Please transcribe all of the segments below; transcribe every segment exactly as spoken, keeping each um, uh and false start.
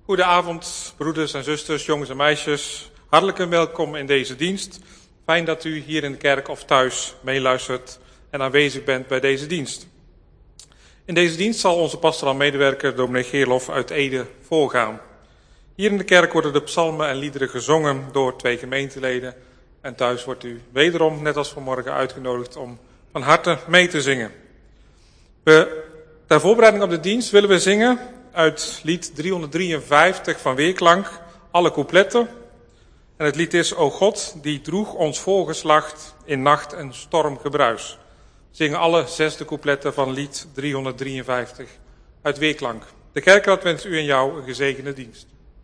Goedenavond, broeders en zusters, jongens en meisjes. Hartelijk welkom in deze dienst. Fijn dat u hier in de kerk of thuis meeluistert en aanwezig bent bij deze dienst. In deze dienst zal onze pastoraal medewerker dominee Geerlof uit Ede voorgaan. Hier in de kerk worden de psalmen en liederen gezongen door twee gemeenteleden. En thuis wordt u wederom, net als vanmorgen, uitgenodigd om van harte mee te zingen. We, ter voorbereiding op de dienst willen we zingen uit lied driehonderddrieënvijftig van Weerklank, alle coupletten. En het lied is: O God, die droeg ons voorgeslacht in nacht en stormgebruis. We zingen alle zesde coupletten van lied driehonderddrieënvijftig uit Weerklank. De kerkraad wenst u en jou een gezegende dienst.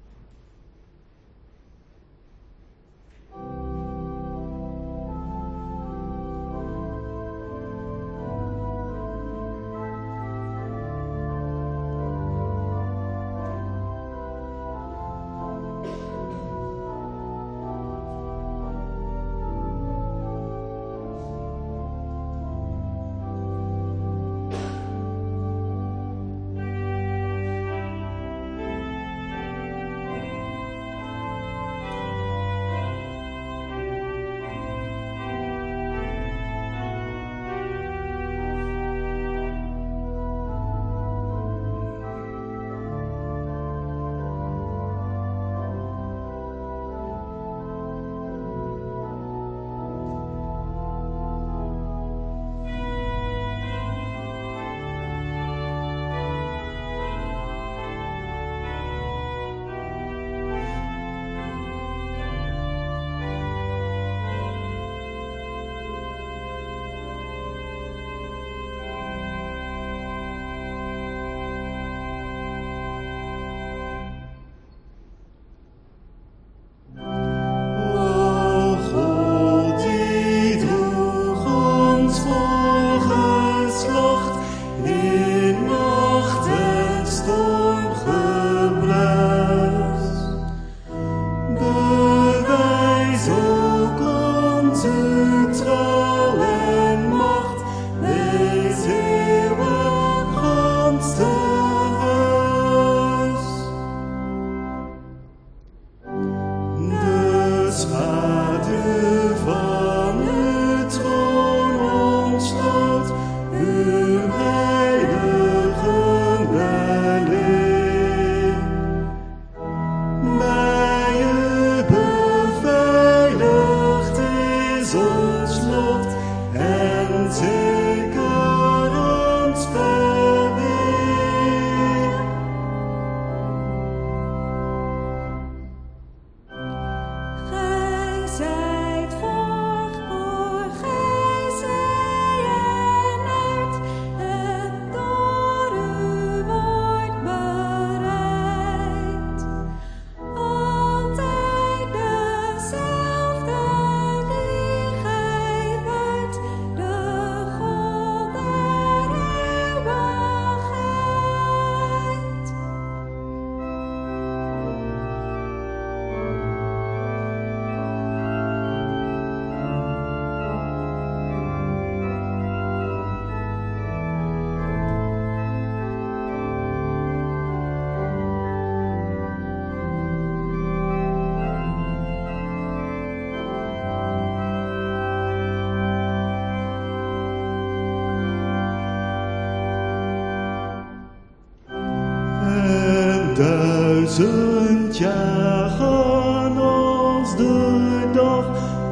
Duizend jaar gaan als de dag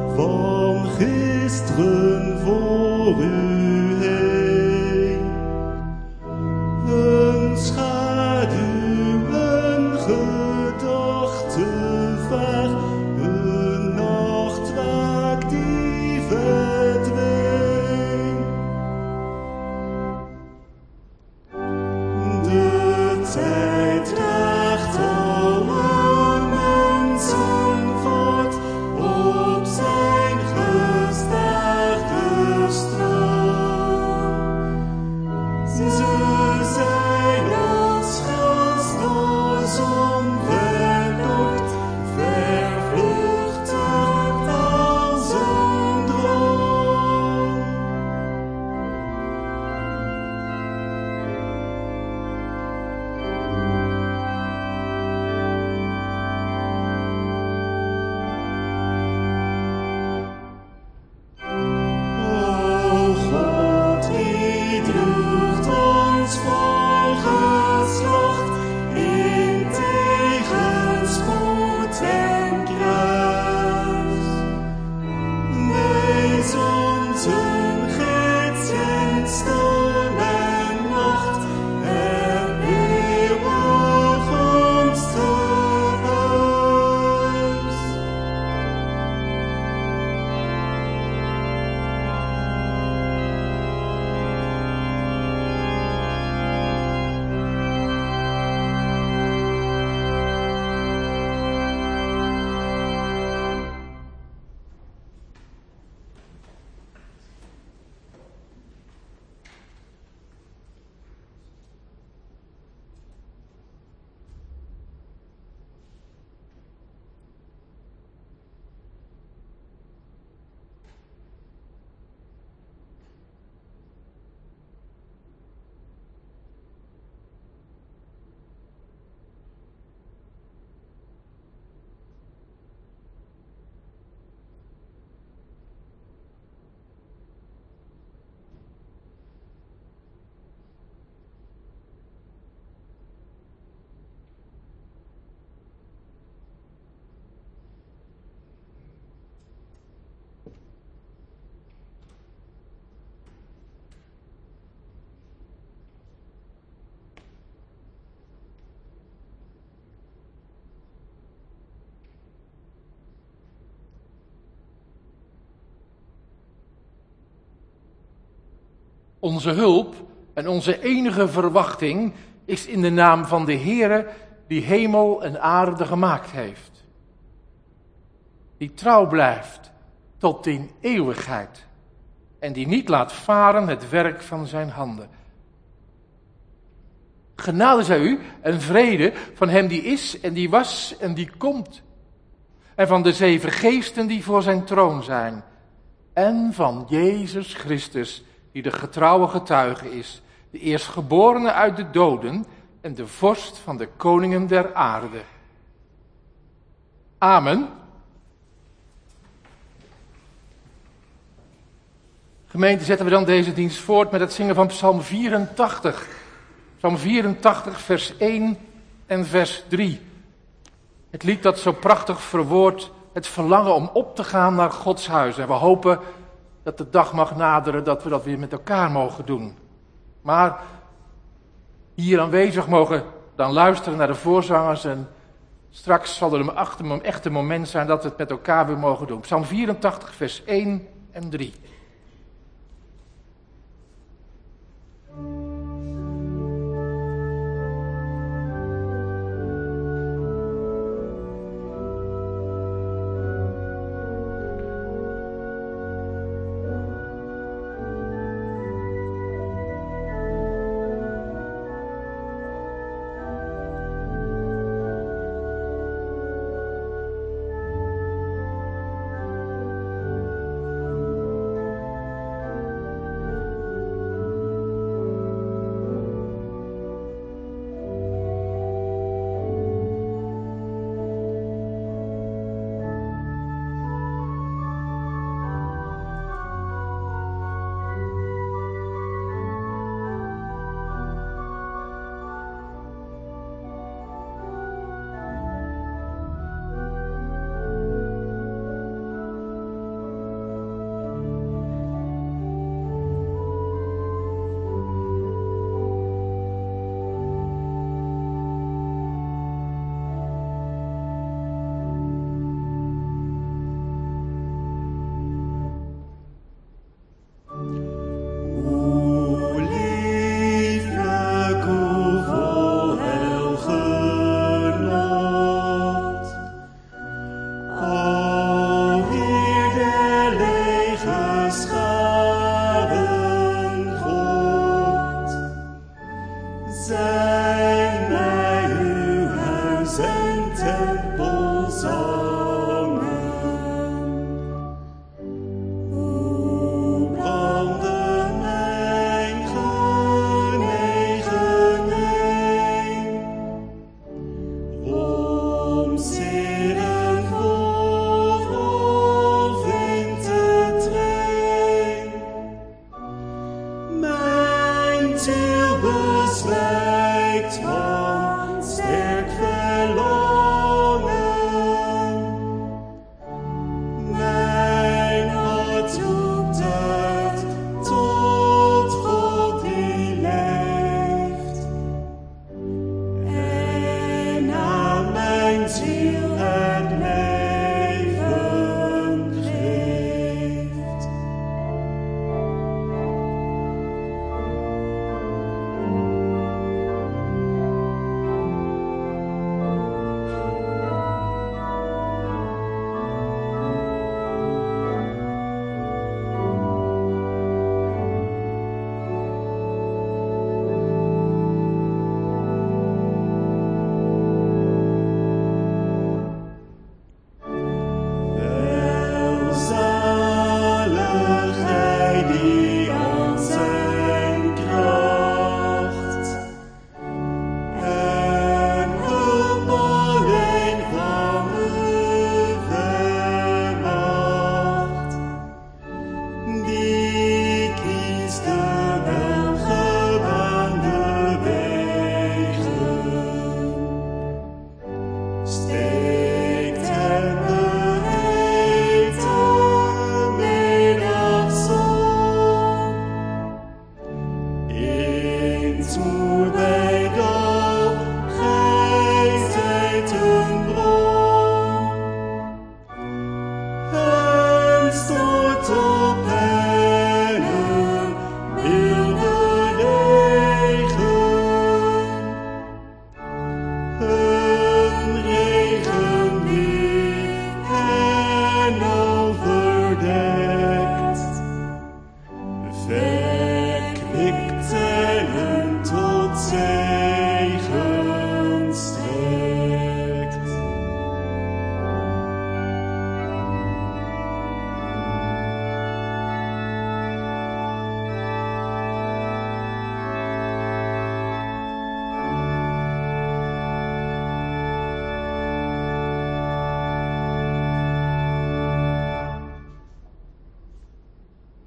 van gisteren voor u heen. Een schaduw, een gedachte ver, een nachtwaak die verdween. De tijd draagt alle mensen Onze hulp en onze enige verwachting is in de naam van de Heere die hemel en aarde gemaakt heeft. Die trouw blijft tot in eeuwigheid en die niet laat varen het werk van zijn handen. Genade zij u en vrede van hem die is en die was en die komt. En van de zeven geesten die voor zijn troon zijn. En van Jezus Christus die de getrouwe getuige is. De eerstgeborene uit de doden en de vorst van de koningen der aarde. Amen. Gemeente, zetten we dan deze dienst voort met het zingen van Psalm vierentachtig. Psalm vierentachtig, vers één en vers drie. Het lied dat zo prachtig verwoordt het verlangen om op te gaan naar Gods huis. En we hopen dat de dag mag naderen dat we dat weer met elkaar mogen doen. Maar hier aanwezig mogen dan luisteren naar de voorzangers. En straks zal er een echte moment zijn dat we het met elkaar weer mogen doen. Psalm vierentachtig, vers één en drie.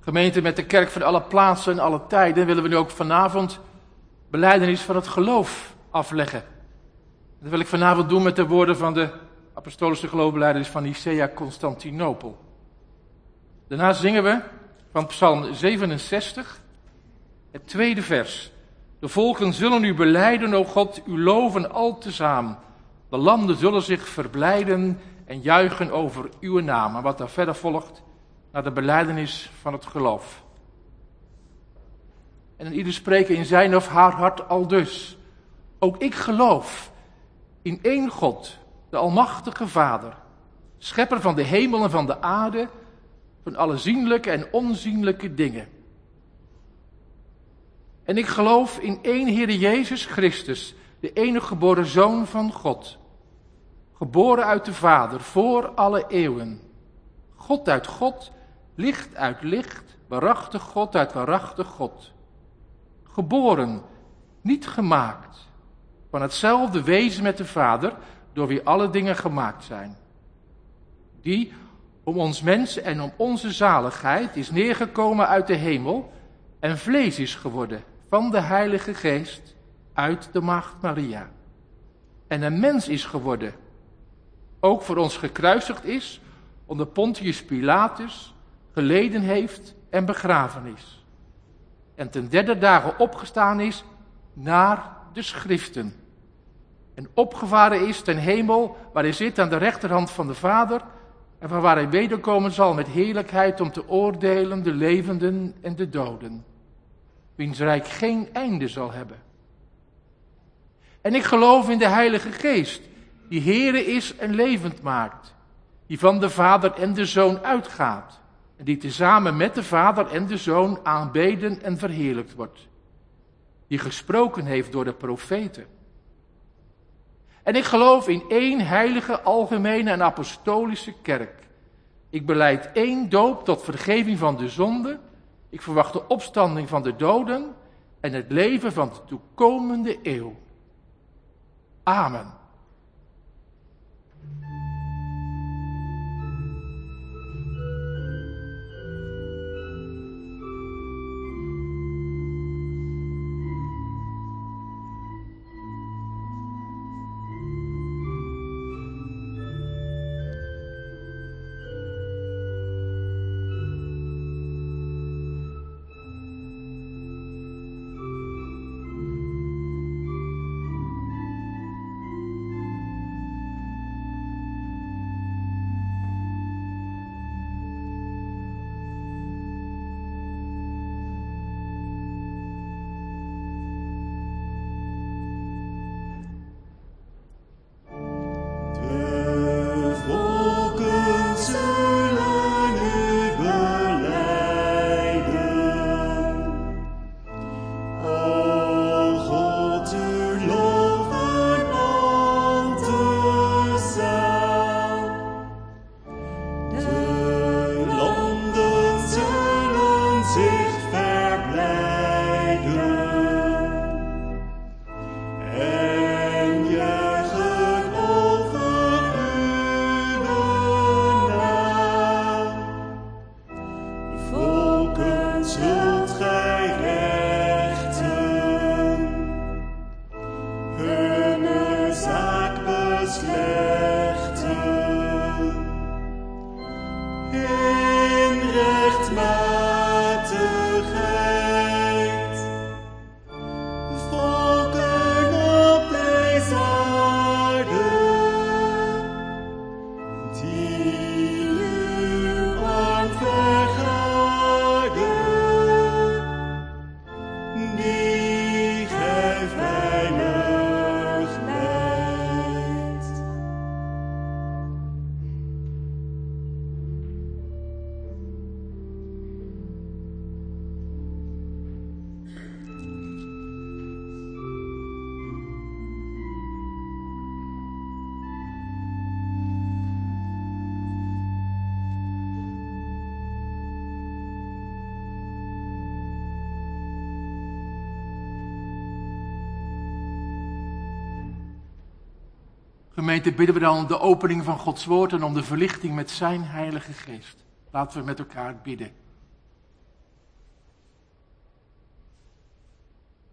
Gemeente, met de kerk van alle plaatsen en alle tijden willen we nu ook vanavond belijdenis van het geloof afleggen. Dat wil ik vanavond doen met de woorden van de apostolische geloofbelijdenis van Nicea Constantinopel. Daarna zingen we van Psalm zevenenzestig, het tweede vers. De volken zullen u belijden, o God, u loven al tezaam. De landen zullen zich verblijden en juichen over uw naam. En wat daar verder volgt, naar de belijdenis van het geloof. En ieder spreken in zijn of haar hart aldus. Ook ik geloof in één God, de almachtige Vader, schepper van de hemel en van de aarde, van alle zienlijke en onzienlijke dingen. En ik geloof in één Heere Jezus Christus, de enige geboren Zoon van God, geboren uit de Vader voor alle eeuwen. God uit God, licht uit licht, waarachtig God uit waarachtig God. Geboren, niet gemaakt, van hetzelfde wezen met de Vader, door wie alle dingen gemaakt zijn. Die om ons mensen en om onze zaligheid is neergekomen uit de hemel en vlees is geworden van de Heilige Geest uit de Maagd Maria. En een mens is geworden, ook voor ons gekruisigd is, onder Pontius Pilatus, geleden heeft en begraven is. En ten derde dagen opgestaan is naar de schriften. En opgevaren is ten hemel, waar hij zit aan de rechterhand van de Vader, en van waar hij wederkomen zal met heerlijkheid om te oordelen de levenden en de doden, wiens rijk geen einde zal hebben. En ik geloof in de Heilige Geest, die Heere is en levend maakt, die van de Vader en de Zoon uitgaat, en die tezamen met de Vader en de Zoon aanbeden en verheerlijkt wordt, die gesproken heeft door de profeten. En ik geloof in één heilige, algemene en apostolische kerk. Ik belijd één doop tot vergeving van de zonde. Ik verwacht de opstanding van de doden en het leven van de toekomende eeuw. Amen. Gemeente, bidden we dan om de opening van Gods woord en om de verlichting met zijn Heilige Geest. Laten we met elkaar bidden.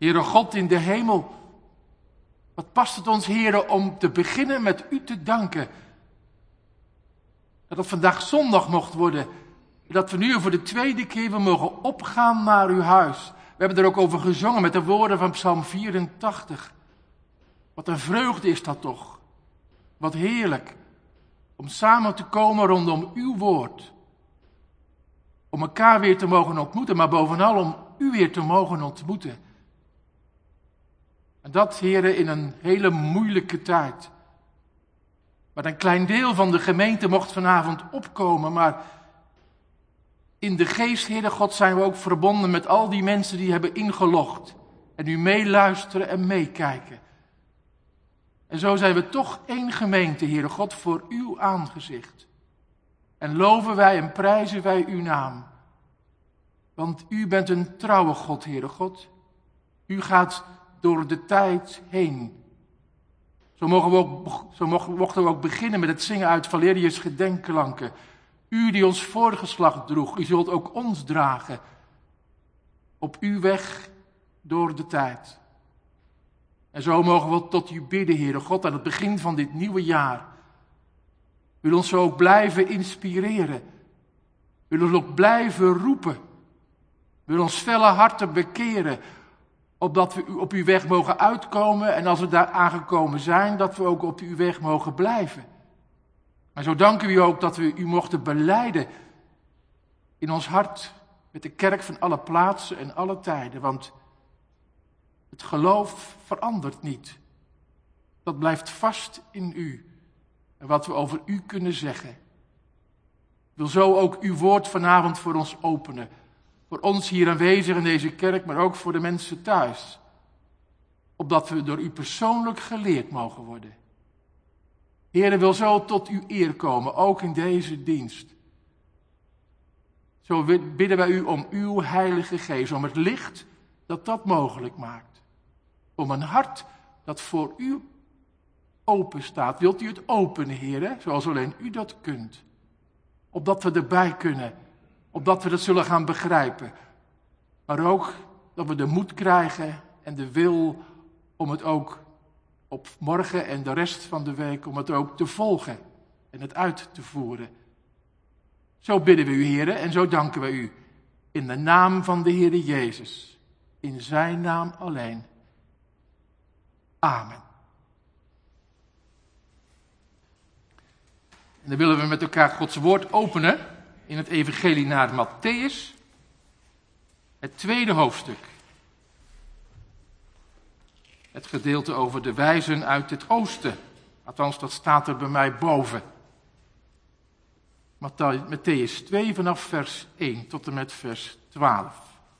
Heere God in de hemel, wat past het ons, Heere, om te beginnen met u te danken. Dat het vandaag zondag mocht worden. Dat we nu voor de tweede keer weer mogen opgaan naar uw huis. We hebben er ook over gezongen met de woorden van Psalm vierentachtig. Wat een vreugde is dat toch. Wat heerlijk. Om samen te komen rondom uw woord. Om elkaar weer te mogen ontmoeten, maar bovenal om u weer te mogen ontmoeten. En dat, Heere, in een hele moeilijke tijd. Maar een klein deel van de gemeente mocht vanavond opkomen, maar in de geest, Heere God, zijn we ook verbonden met al die mensen die hebben ingelogd. En nu meeluisteren en meekijken. En zo zijn we toch één gemeente, Heere God, voor uw aangezicht. En loven wij en prijzen wij uw naam. Want u bent een trouwe God, Heere God. U gaat door de tijd heen. Zo, mogen we ook, zo mochten we ook beginnen met het zingen uit Valerius' gedenkklanken. U die ons voorgeslacht droeg, u zult ook ons dragen. Op uw weg door de tijd. En zo mogen we tot u bidden, Heere God, aan het begin van dit nieuwe jaar. U wil ons zo ook blijven inspireren. U wil ons ook blijven roepen. U wil ons felle harten bekeren. Opdat we op uw weg mogen uitkomen en als we daar aangekomen zijn, dat we ook op uw weg mogen blijven. Maar zo danken we u ook dat we u mochten belijden in ons hart met de kerk van alle plaatsen en alle tijden. Want het geloof verandert niet. Dat blijft vast in u. En wat we over u kunnen zeggen. Ik wil zo ook uw woord vanavond voor ons openen. Voor ons hier aanwezig in deze kerk, maar ook voor de mensen thuis. Opdat we door u persoonlijk geleerd mogen worden. Heere, wil zo tot uw eer komen, ook in deze dienst. Zo bidden wij u om uw heilige geest, om het licht dat dat mogelijk maakt. Om een hart dat voor u open staat. Wilt u het openen, Heere, zoals alleen u dat kunt. Opdat we erbij kunnen. Opdat we dat zullen gaan begrijpen. Maar ook dat we de moed krijgen en de wil om het ook op morgen en de rest van de week, om het ook te volgen en het uit te voeren. Zo bidden we u, Heere, en zo danken we u. In de naam van de Heere Jezus. In zijn naam alleen. Amen. En dan willen we met elkaar Gods woord openen in het evangelie naar Mattheüs, het tweede hoofdstuk. Het gedeelte over de wijzen uit het oosten. Althans, dat staat er bij mij boven. Mattheüs twee vanaf vers één tot en met vers twaalf.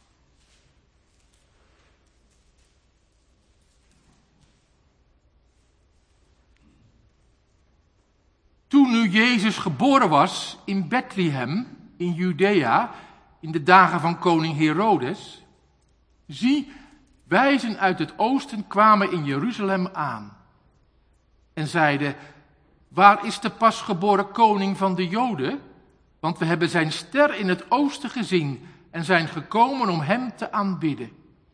Toen nu Jezus geboren was in Bethlehem, in Judea, in de dagen van koning Herodes, zie, wijzen uit het oosten kwamen in Jeruzalem aan en zeiden, waar is de pasgeboren koning van de Joden? Want we hebben zijn ster in het oosten gezien en zijn gekomen om hem te aanbidden.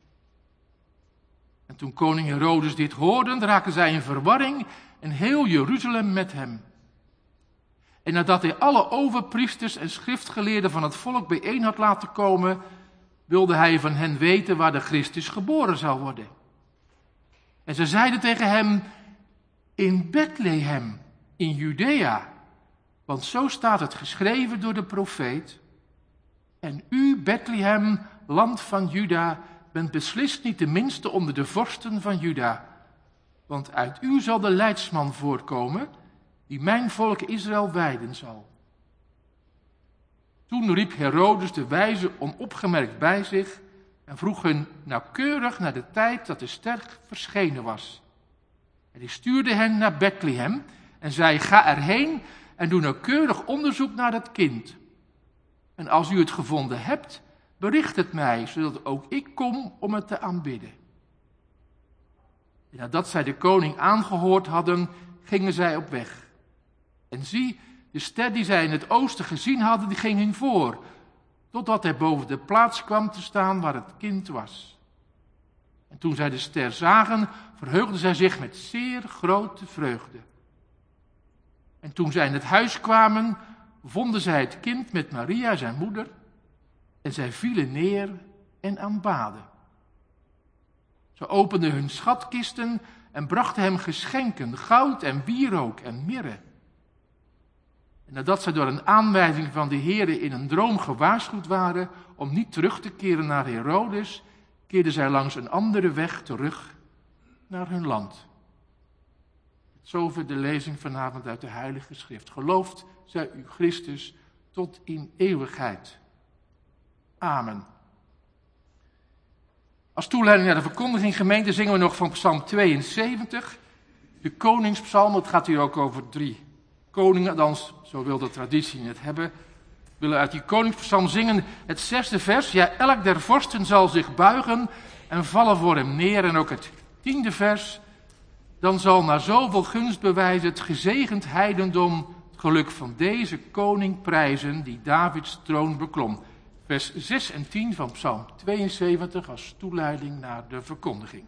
En toen koning Herodes dit hoorde, raakten zij in verwarring en heel Jeruzalem met hem. En nadat hij alle overpriesters en schriftgeleerden van het volk bijeen had laten komen, wilde hij van hen weten waar de Christus geboren zou worden. En ze zeiden tegen hem, in Bethlehem, in Judea, want zo staat het geschreven door de profeet. En u, Bethlehem, land van Juda, bent beslist niet de minste onder de vorsten van Juda. Want uit u zal de leidsman voortkomen, die mijn volk Israël wijden zal. Toen riep Herodes de wijzen onopgemerkt bij zich en vroeg hun nauwkeurig naar de tijd dat de ster verschenen was. En hij stuurde hen naar Bethlehem en zei, ga erheen en doe nauwkeurig onderzoek naar het kind. En als u het gevonden hebt, bericht het mij, zodat ook ik kom om het te aanbidden. En nadat zij de koning aangehoord hadden, gingen zij op weg. En zie, de ster die zij in het oosten gezien hadden, die ging hun voor, totdat hij boven de plaats kwam te staan waar het kind was. En toen zij de ster zagen, verheugden zij zich met zeer grote vreugde. En toen zij in het huis kwamen, vonden zij het kind met Maria, zijn moeder, en zij vielen neer en aanbaden. Ze openden hun schatkisten en brachten hem geschenken, goud en wierook en mirre. En nadat zij door een aanwijzing van de Heere in een droom gewaarschuwd waren om niet terug te keren naar Herodes, keerden zij langs een andere weg terug naar hun land. Zover de lezing vanavond uit de Heilige Schrift. Geloofd zij u Christus tot in eeuwigheid. Amen. Als toeleiding naar de verkondiging, gemeente, zingen we nog van Psalm tweeënzeventig. De koningspsalm, het gaat hier ook over drie koningen, althans, zo wil de traditie het hebben. We willen uit die koningspsalm zingen het zesde vers. Ja, elk der vorsten zal zich buigen en vallen voor hem neer. En ook het tiende vers. Dan zal na zoveel gunstbewijzen het gezegend heidendom het geluk van deze koning prijzen die Davids troon beklom. Vers zes en tien van Psalm tweeënzeventig als toeleiding naar de verkondiging.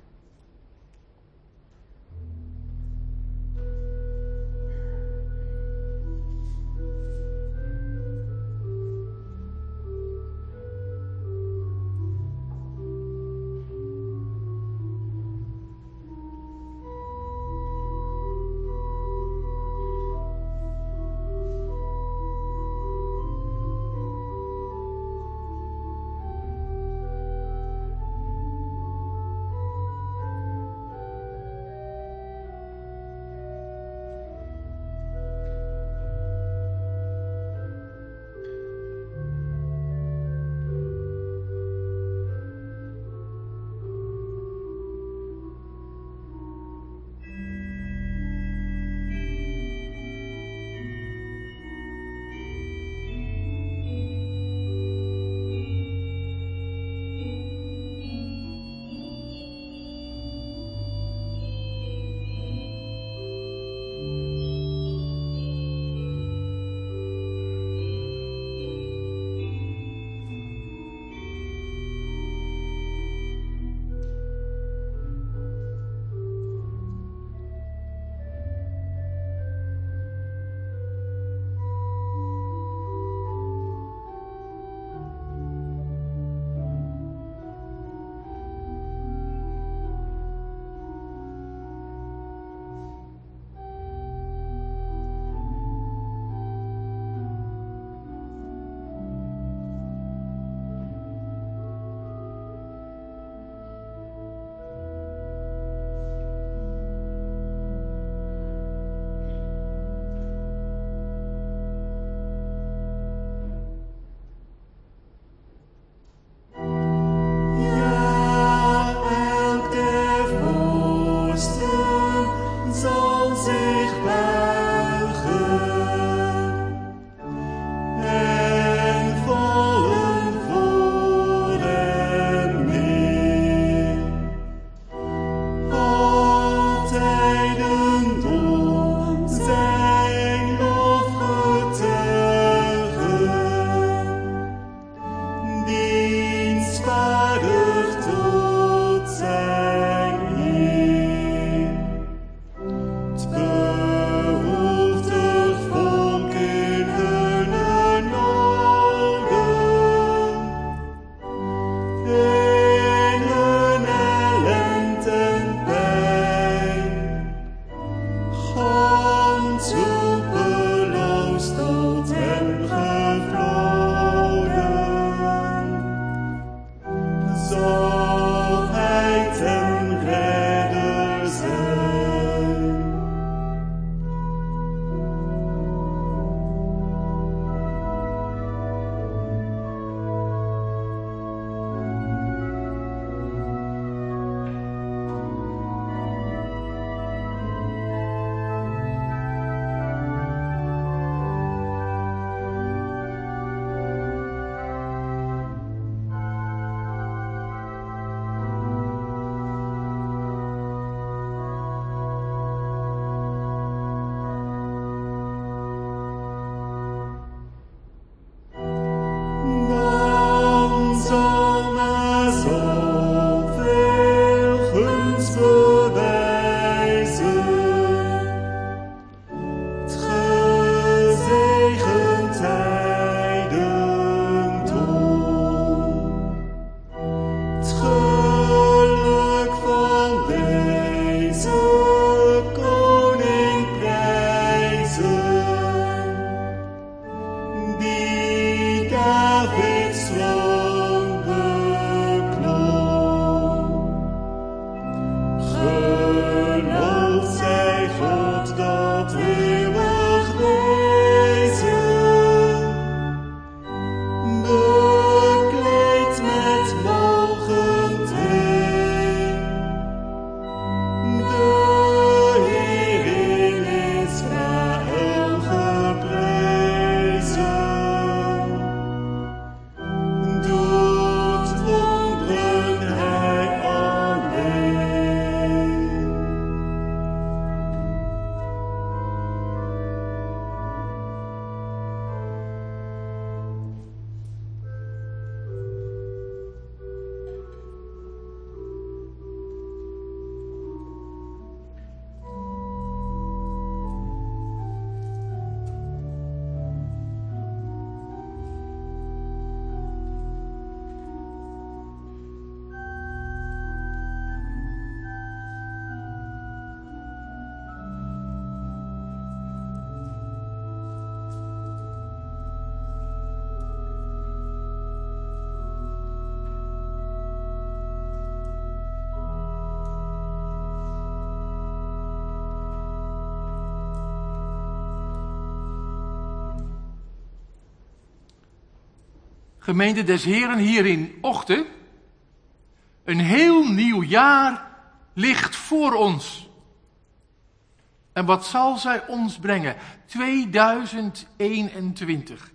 Gemeente des Heren hier in Ochten. Een heel nieuw jaar ligt voor ons. En wat zal zij ons brengen? tweeduizend eenentwintig.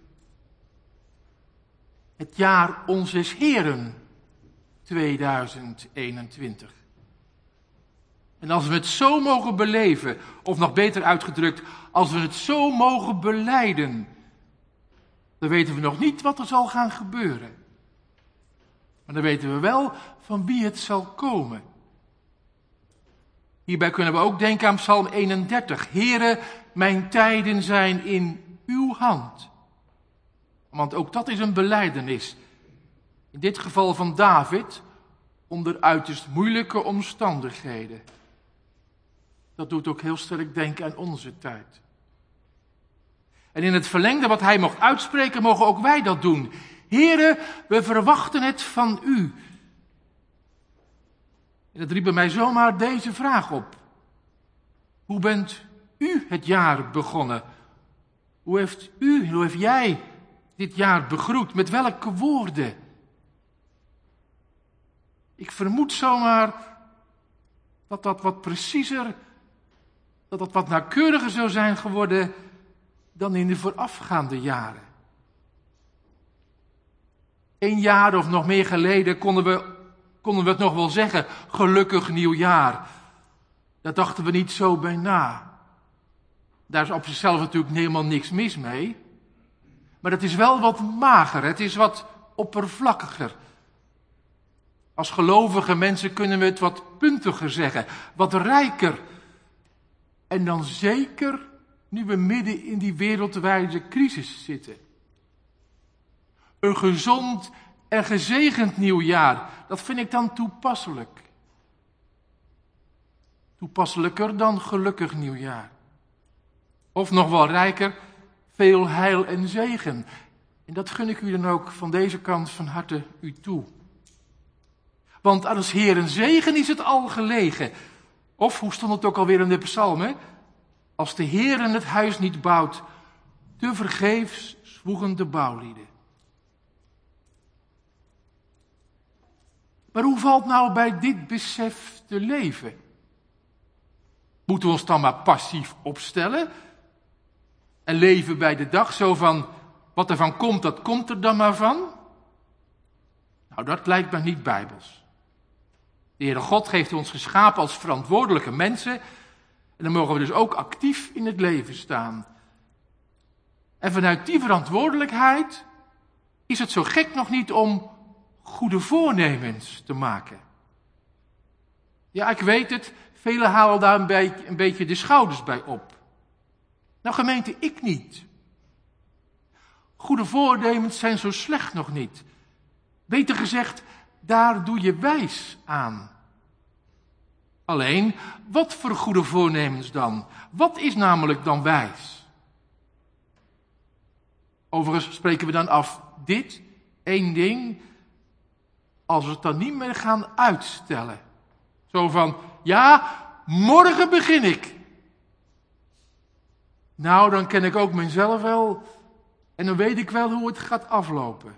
Het jaar onzes Heren tweeduizend eenentwintig. En als we het zo mogen beleven, of nog beter uitgedrukt, als we het zo mogen belijden, dan weten we nog niet wat er zal gaan gebeuren. Maar dan weten we wel van wie het zal komen. Hierbij kunnen we ook denken aan Psalm eenendertig. Heere, mijn tijden zijn in uw hand. Want ook dat is een belijdenis. In dit geval van David, onder uiterst moeilijke omstandigheden. Dat doet ook heel sterk denken aan onze tijd. En in het verlengde wat hij mocht uitspreken, mogen ook wij dat doen. Heere, we verwachten het van u. En dat riep bij mij zomaar deze vraag op. Hoe bent u het jaar begonnen? Hoe heeft u, hoe heeft jij dit jaar begroet? Met welke woorden? Ik vermoed zomaar dat dat wat preciezer, dat dat wat nauwkeuriger zou zijn geworden dan in de voorafgaande jaren. Een jaar of nog meer geleden konden we, konden we het nog wel zeggen, gelukkig nieuwjaar. Daar dachten we niet zo bij na. Daar is op zichzelf natuurlijk helemaal niks mis mee. Maar het is wel wat mager, het is wat oppervlakkiger. Als gelovige mensen kunnen we het wat puntiger zeggen, wat rijker. En dan zeker nu we midden in die wereldwijde crisis zitten. Een gezond en gezegend nieuwjaar, dat vind ik dan toepasselijk. Toepasselijker dan gelukkig nieuwjaar. Of nog wel rijker, veel heil en zegen. En dat gun ik u dan ook van deze kant van harte u toe. Want aan het Heeren zegen is het al gelegen. Of, hoe stond het ook alweer in de psalmen? Als de Heeren het huis niet bouwt, te vergeefs zwoegen de bouwlieden. Maar hoe valt nou bij dit besef te leven? Moeten we ons dan maar passief opstellen? En leven bij de dag zo van, wat er van komt, dat komt er dan maar van? Nou, dat lijkt me niet bijbels. De Heere God heeft ons geschapen als verantwoordelijke mensen. En dan mogen we dus ook actief in het leven staan. En vanuit die verantwoordelijkheid is het zo gek nog niet om goede voornemens te maken. Ja, ik weet het, velen halen daar een beetje, een beetje de schouders bij op. Nou, gemeente, ik niet. Goede voornemens zijn zo slecht nog niet. Beter gezegd, daar doe je wijs aan. Alleen, wat voor goede voornemens dan? Wat is namelijk dan wijs? Overigens spreken we dan af dit, één ding, als we het dan niet meer gaan uitstellen. Zo van, ja, morgen begin ik. Nou, dan ken ik ook mezelf wel en dan weet ik wel hoe het gaat aflopen.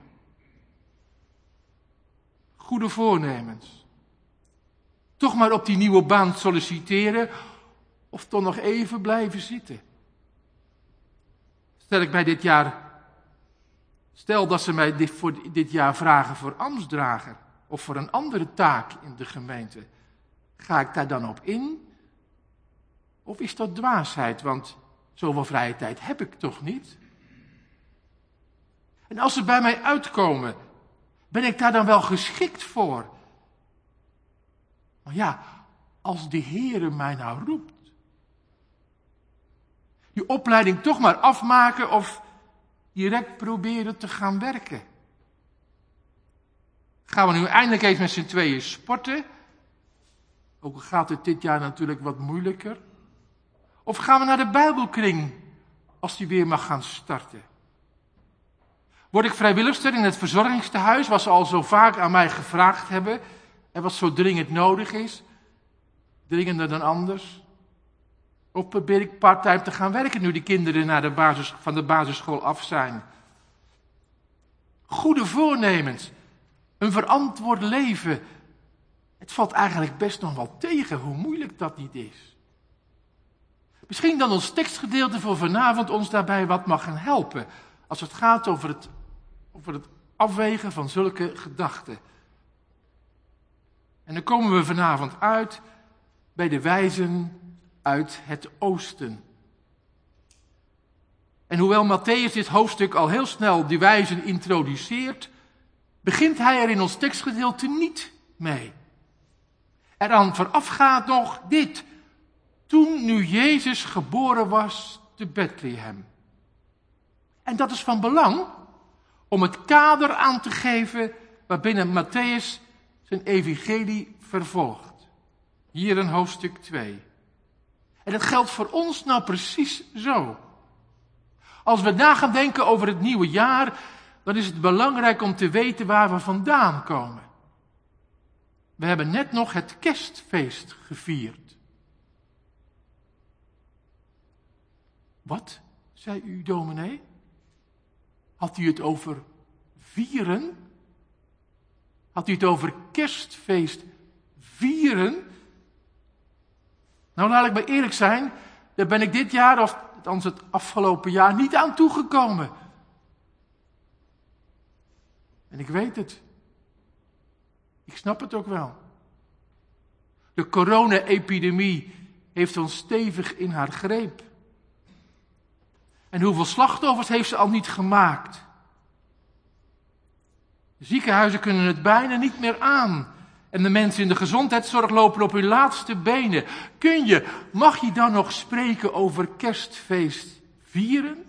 Goede voornemens. Toch maar op die nieuwe baan solliciteren of toch nog even blijven zitten. Stel ik mij dit jaar, stel dat ze mij dit, voor dit jaar vragen voor ambtsdrager of voor een andere taak in de gemeente. Ga ik daar dan op in? Of is dat dwaasheid, want zoveel vrije tijd heb ik toch niet? En als ze bij mij uitkomen, ben ik daar dan wel geschikt voor? Maar ja, als de Heere mij nou roept. Die opleiding toch maar afmaken of direct proberen te gaan werken. Gaan we nu eindelijk eens met z'n tweeën sporten? Ook gaat het dit jaar natuurlijk wat moeilijker. Of gaan we naar de Bijbelkring als die weer mag gaan starten? Word ik vrijwilligster in het verzorgingstehuis, wat ze al zo vaak aan mij gevraagd hebben en wat zo dringend nodig is? Dringender dan anders? Of probeer ik parttime te gaan werken nu de kinderen naar de basis, van de basisschool af zijn? goede voornemens, een verantwoord leven. Het valt eigenlijk best nog wel tegen hoe moeilijk dat niet is. Misschien dan ons tekstgedeelte voor vanavond ons daarbij wat mag gaan helpen, als het gaat over het, over het afwegen van zulke gedachten. En dan komen we vanavond uit bij de wijzen uit het oosten. En hoewel Mattheüs dit hoofdstuk al heel snel die wijzen introduceert, begint hij er in ons tekstgedeelte niet mee. Eraan voorafgaat nog dit: toen nu Jezus geboren was te Bethlehem. En dat is van belang om het kader aan te geven waarbinnen Mattheüs zijn evangelie vervolgt. Hier in hoofdstuk twee. En dat geldt voor ons nou precies zo. Als we na gaan denken over het nieuwe jaar, dan is het belangrijk om te weten waar we vandaan komen. We hebben net nog het kerstfeest gevierd. Wat, zei u, dominee? Had u het over vieren? Had u het over kerstfeest vieren? Nou, laat ik maar eerlijk zijn, daar ben ik dit jaar, of althans het afgelopen jaar, niet aan toegekomen. En ik weet het. Ik snap het ook wel. De corona-epidemie heeft ons stevig in haar greep. En hoeveel slachtoffers heeft ze al niet gemaakt? De ziekenhuizen kunnen het bijna niet meer aan. En de mensen in de gezondheidszorg lopen op hun laatste benen. Kun je, mag je dan nog spreken over kerstfeest vieren?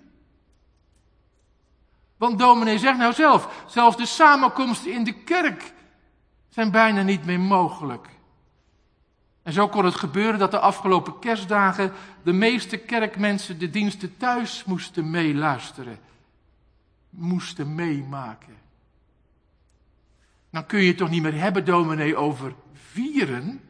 Want dominee zegt nou zelf, zelfs de samenkomsten in de kerk zijn bijna niet meer mogelijk. En zo kon het gebeuren dat de afgelopen kerstdagen de meeste kerkmensen de diensten thuis moesten meeluisteren. Moesten meemaken. Dan kun je het toch niet meer hebben, dominee, over vieren?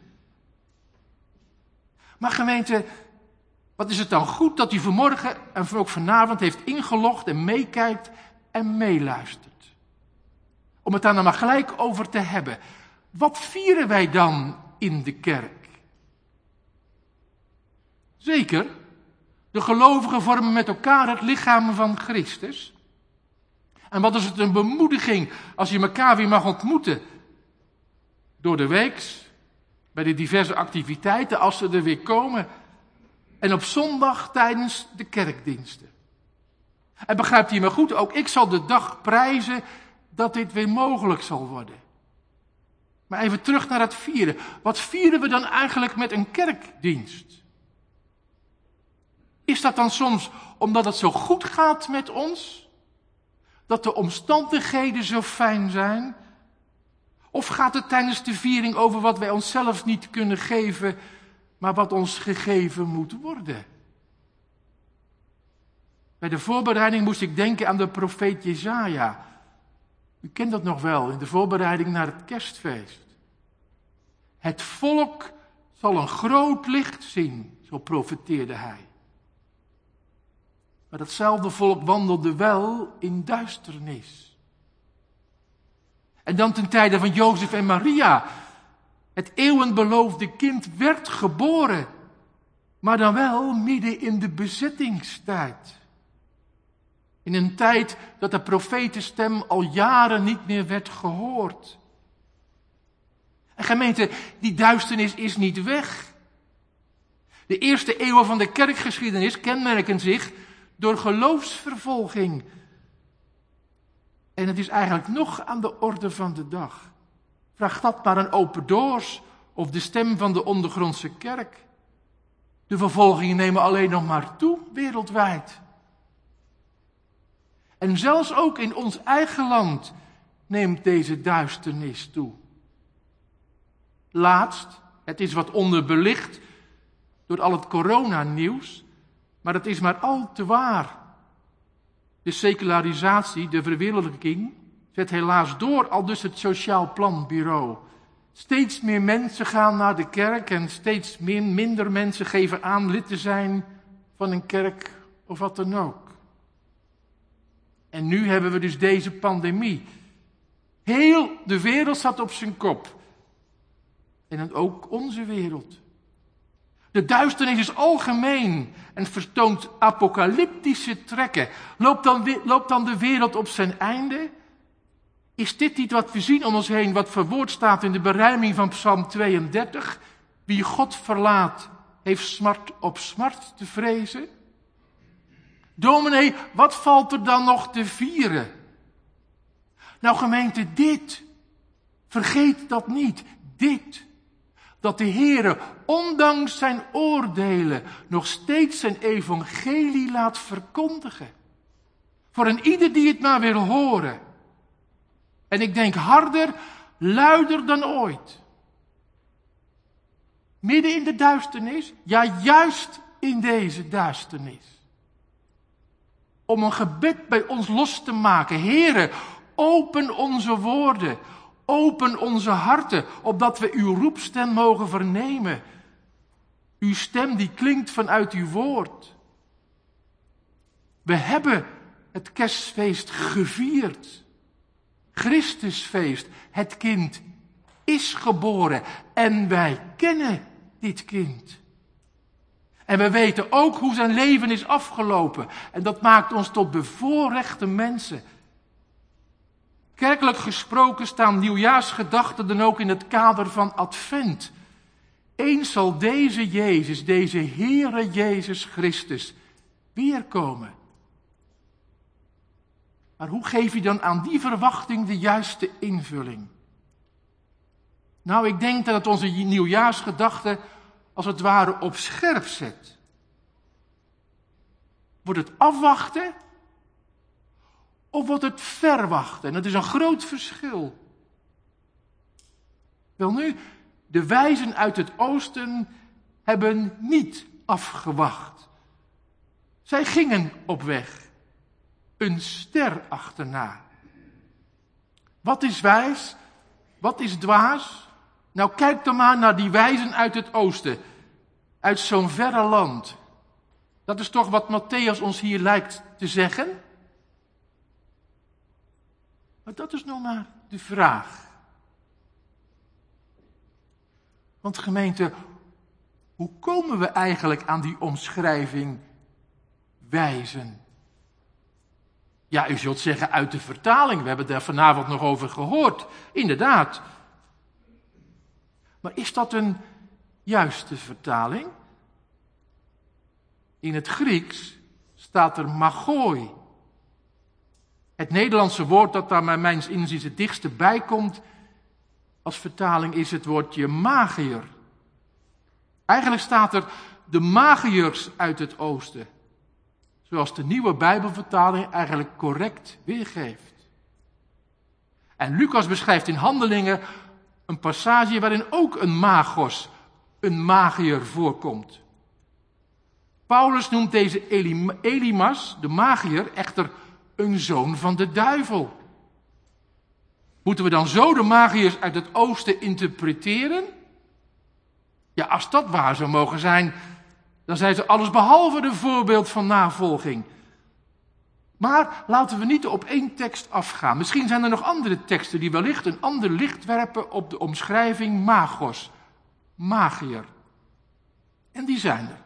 Maar gemeente, wat is het dan goed dat u vanmorgen en ook vanavond heeft ingelogd en meekijkt en meeluistert. Om het daar nou maar gelijk over te hebben. Wat vieren wij dan in de kerk? Zeker, de gelovigen vormen met elkaar het lichaam van Christus. En wat is het een bemoediging als je elkaar weer mag ontmoeten. Door de weeks, bij de diverse activiteiten als ze er weer komen. En op zondag tijdens de kerkdiensten. En begrijpt u me goed, ook ik zal de dag prijzen dat dit weer mogelijk zal worden. Maar even terug naar het vieren. Wat vieren we dan eigenlijk met een kerkdienst? Is dat dan soms omdat het zo goed gaat met ons? Dat de omstandigheden zo fijn zijn? Of gaat het tijdens de viering over wat wij onszelf niet kunnen geven, maar wat ons gegeven moet worden? Bij de voorbereiding moest ik denken aan de profeet Jesaja. U kent dat nog wel, in de voorbereiding naar het kerstfeest. Het volk zal een groot licht zien, zo profeteerde hij. Maar datzelfde volk wandelde wel in duisternis. En dan ten tijde van Jozef en Maria. Het eeuwenbeloofde kind werd geboren, maar dan wel midden in de bezettingstijd. In een tijd dat de profetenstem al jaren niet meer werd gehoord. En gemeente, die duisternis is niet weg. De eerste eeuwen van de kerkgeschiedenis kenmerken zich door geloofsvervolging. En het is eigenlijk nog aan de orde van de dag. Vraag dat maar een open doors of de stem van de ondergrondse kerk. De vervolgingen nemen alleen nog maar toe wereldwijd. En zelfs ook in ons eigen land neemt deze duisternis toe. Laatst, het is wat onderbelicht door al het coronanieuws, maar het is maar al te waar. De secularisatie, de verwereldlijking, zet helaas door, al dus het Sociaal Planbureau. Steeds meer mensen gaan naar de kerk en steeds meer, minder mensen geven aan lid te zijn van een kerk of wat dan ook. En nu hebben we dus deze pandemie. Heel de wereld staat op zijn kop. En dan ook onze wereld. De duisternis is algemeen en vertoont apocalyptische trekken. Loopt dan, loopt dan de wereld op zijn einde? Is dit niet wat we zien om ons heen, wat verwoord staat in de berijming van Psalm tweeëndertig? Wie God verlaat, heeft smart op smart te vrezen. Dominee, wat valt er dan nog te vieren? Nou gemeente, dit. Vergeet dat niet. Dit. Dat de Heere, ondanks zijn oordelen, nog steeds zijn evangelie laat verkondigen. Voor een ieder die het maar wil horen. En ik denk harder, luider dan ooit. Midden in de duisternis, ja juist in deze duisternis. Om een gebed bij ons los te maken. Heere, open onze woorden, open onze harten, opdat we uw roepstem mogen vernemen. Uw stem die klinkt vanuit uw woord. We hebben het kerstfeest gevierd. Christusfeest, het kind is geboren en wij kennen dit kind. En we weten ook hoe zijn leven is afgelopen. En dat maakt ons tot bevoorrechte mensen. Kerkelijk gesproken staan nieuwjaarsgedachten dan ook in het kader van Advent. Eens zal deze Jezus, deze Heere Jezus Christus, weerkomen. Maar hoe geef je dan aan die verwachting de juiste invulling? Nou, ik denk dat het onze nieuwjaarsgedachte als het ware op scherp zet. Wordt het afwachten of wordt het verwachten? En dat is een groot verschil. Welnu, de wijzen uit het oosten hebben niet afgewacht. Zij gingen op weg, een ster achterna. Wat is wijs? Wat is dwaas? Nou, kijk dan maar naar die wijzen uit het oosten. Uit zo'n verre land. Dat is toch wat Matthäus ons hier lijkt te zeggen? Maar dat is nog maar de vraag. Want gemeente, hoe komen we eigenlijk aan die omschrijving wijzen? Ja, u zult zeggen uit de vertaling. We hebben daar vanavond nog over gehoord. Inderdaad. Maar is dat een juiste vertaling? In het Grieks staat er magoi. Het Nederlandse woord dat daar naar mijns inziens het dichtste bij komt als vertaling is het woordje magier. Eigenlijk staat er de magiërs uit het oosten. Zoals de nieuwe Bijbelvertaling eigenlijk correct weergeeft. En Lucas beschrijft in Handelingen een passage waarin ook een magos, een magier voorkomt. Paulus noemt deze Elymas, de magier, echter een zoon van de duivel. Moeten we dan zo de magiërs uit het oosten interpreteren? Ja, als dat waar zou mogen zijn, dan zijn ze allesbehalve een voorbeeld van navolging. Maar laten we niet op één tekst afgaan. Misschien zijn er nog andere teksten die wellicht een ander licht werpen op de omschrijving magos, magier. En die zijn er.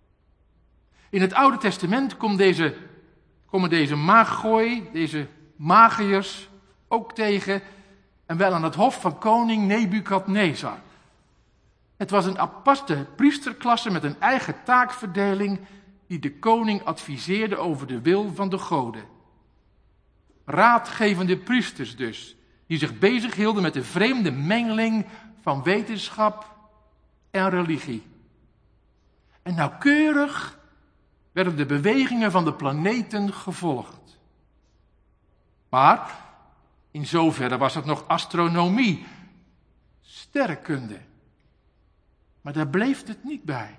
In het Oude Testament komen deze, komen deze magoi, deze magiërs ook tegen, en wel aan het hof van koning Nebukadnezar. Het was een aparte priesterklasse met een eigen taakverdeling die de koning adviseerde over de wil van de goden. Raadgevende priesters dus, die zich bezighielden met de vreemde mengeling van wetenschap en religie. En nauwkeurig werden de bewegingen van de planeten gevolgd. Maar in zoverre was het nog astronomie, sterrenkunde. Maar daar bleef het niet bij.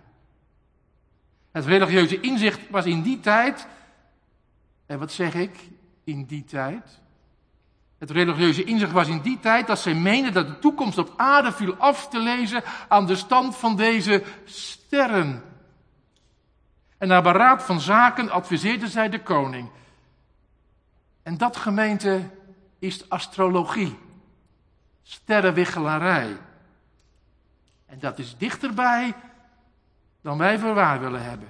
Het religieuze inzicht was in die tijd, en wat zeg ik, in die tijd? Het religieuze inzicht was in die tijd dat zij meenden dat de toekomst op aarde viel af te lezen aan de stand van deze sterren. En naar beraad van zaken adviseerden zij de koning. En dat, gemeente, is astrologie. Sterrenwichelarij. En dat is dichterbij dan wij voor waar willen hebben.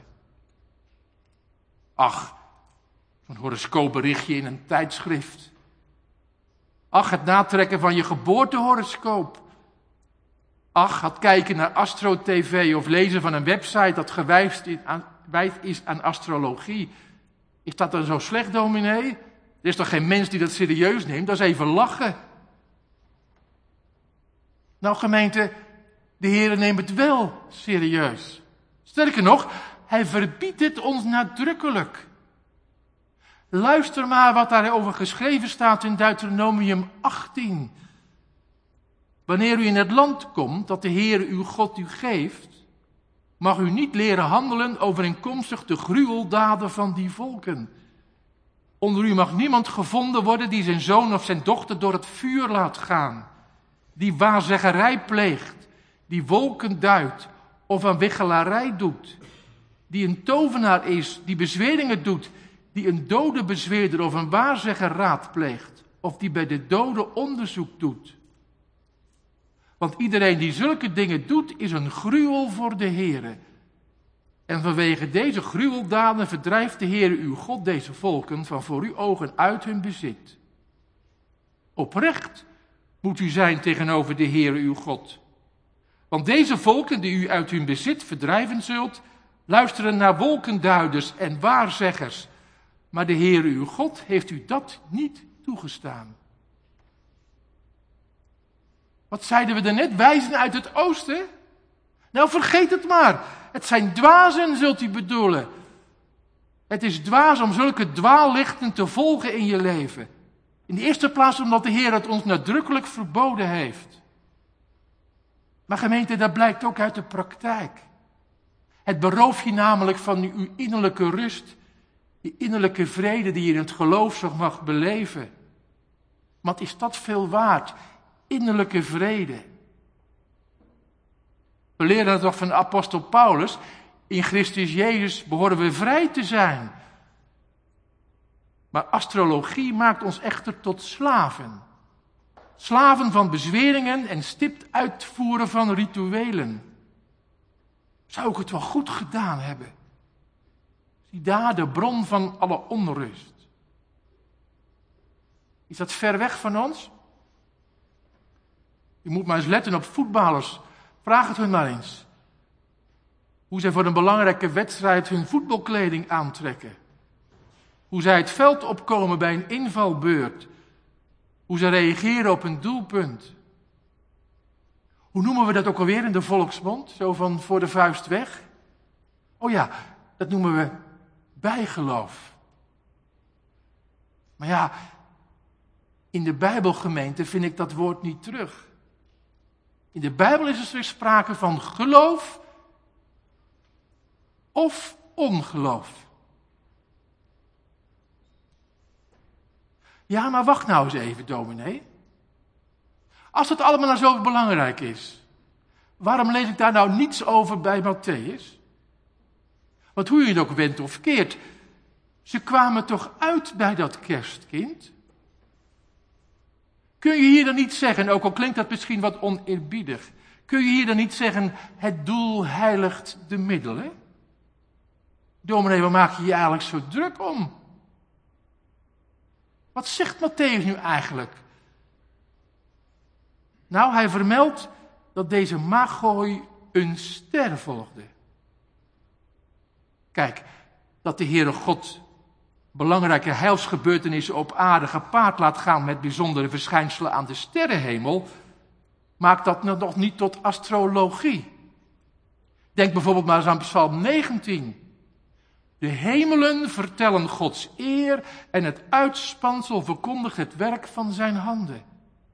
Ach, zo'n horoscoopberichtje in een tijdschrift. Ach, het natrekken van je geboortehoroscoop. Ach, het kijken naar Astro T V of lezen van een website dat gewijd is aan astrologie. Is dat dan zo slecht, dominee? Er is toch geen mens die dat serieus neemt? Dat is even lachen. Nou, gemeente, de Heer neemt het wel serieus. Sterker nog, hij verbiedt het ons nadrukkelijk. Luister maar wat daarover geschreven staat in Deuteronomium achttien. Wanneer u in het land komt dat de Heer uw God u geeft, mag u niet leren handelen overeenkomstig de gruweldaden van die volken. Onder u mag niemand gevonden worden die zijn zoon of zijn dochter door het vuur laat gaan, die waarzeggerij pleegt, die wolken duidt of aan wichelarij doet, die een tovenaar is, die bezweringen doet, die een dode bezweerder of een waarzegger raadpleegt, of die bij de doden onderzoek doet. Want iedereen die zulke dingen doet, is een gruwel voor de Heere. En vanwege deze gruweldaden verdrijft de Heere uw God deze volken van voor uw ogen uit hun bezit. Oprecht moet u zijn tegenover de Heere uw God. Want deze volken die u uit hun bezit verdrijven zult, luisteren naar wolkenduiders en waarzeggers. Maar de Heere uw God heeft u dat niet toegestaan. Wat zeiden we daarnet? Wijzen uit het oosten? Nou, vergeet het maar. Het zijn dwazen, zult u bedoelen. Het is dwaas om zulke dwaallichten te volgen in je leven. In de eerste plaats omdat de Heer het ons nadrukkelijk verboden heeft. Maar gemeente, dat blijkt ook uit de praktijk. Het berooft je namelijk van uw innerlijke rust, die innerlijke vrede die je in het geloof zo mag beleven. Wat is dat veel waard? Innerlijke vrede. We leren het toch van de apostel Paulus. In Christus Jezus behoren we vrij te zijn. Maar astrologie maakt ons echter tot slaven. Slaven van bezweringen en stipt uitvoeren van rituelen. Zou ik het wel goed gedaan hebben? Zie daar de bron van alle onrust. Is dat ver weg van ons? Je moet maar eens letten op voetballers. Vraag het hun maar eens. Hoe zij voor een belangrijke wedstrijd hun voetbalkleding aantrekken. Hoe zij het veld opkomen bij een invalbeurt. Hoe zij reageren op een doelpunt. Hoe noemen we dat ook alweer in de volksmond? Zo van voor de vuist weg? Oh ja, dat noemen we bijgeloof. Maar ja, in de Bijbelgemeente vind ik dat woord niet terug. In de Bijbel is er sprake van geloof of ongeloof. Ja, maar wacht nou eens even, dominee. Als het allemaal nou zo belangrijk is, waarom lees ik daar nou niets over bij Matthäus? Want hoe je het ook wendt of keert, ze kwamen toch uit bij dat kerstkind? Kun je hier dan niet zeggen, ook al klinkt dat misschien wat oneerbiedig, kun je hier dan niet zeggen, het doel heiligt de middelen? Dominee, waar maak je je eigenlijk zo druk om? Wat zegt Matthäus nu eigenlijk? Nou, hij vermeldt dat deze Magoi een ster volgde. Kijk, dat de Heere God belangrijke heilsgebeurtenissen op aarde gepaard laat gaan met bijzondere verschijnselen aan de sterrenhemel, maakt dat nog niet tot astrologie. Denk bijvoorbeeld maar eens aan Psalm negentien. De hemelen vertellen Gods eer en het uitspansel verkondigt het werk van zijn handen.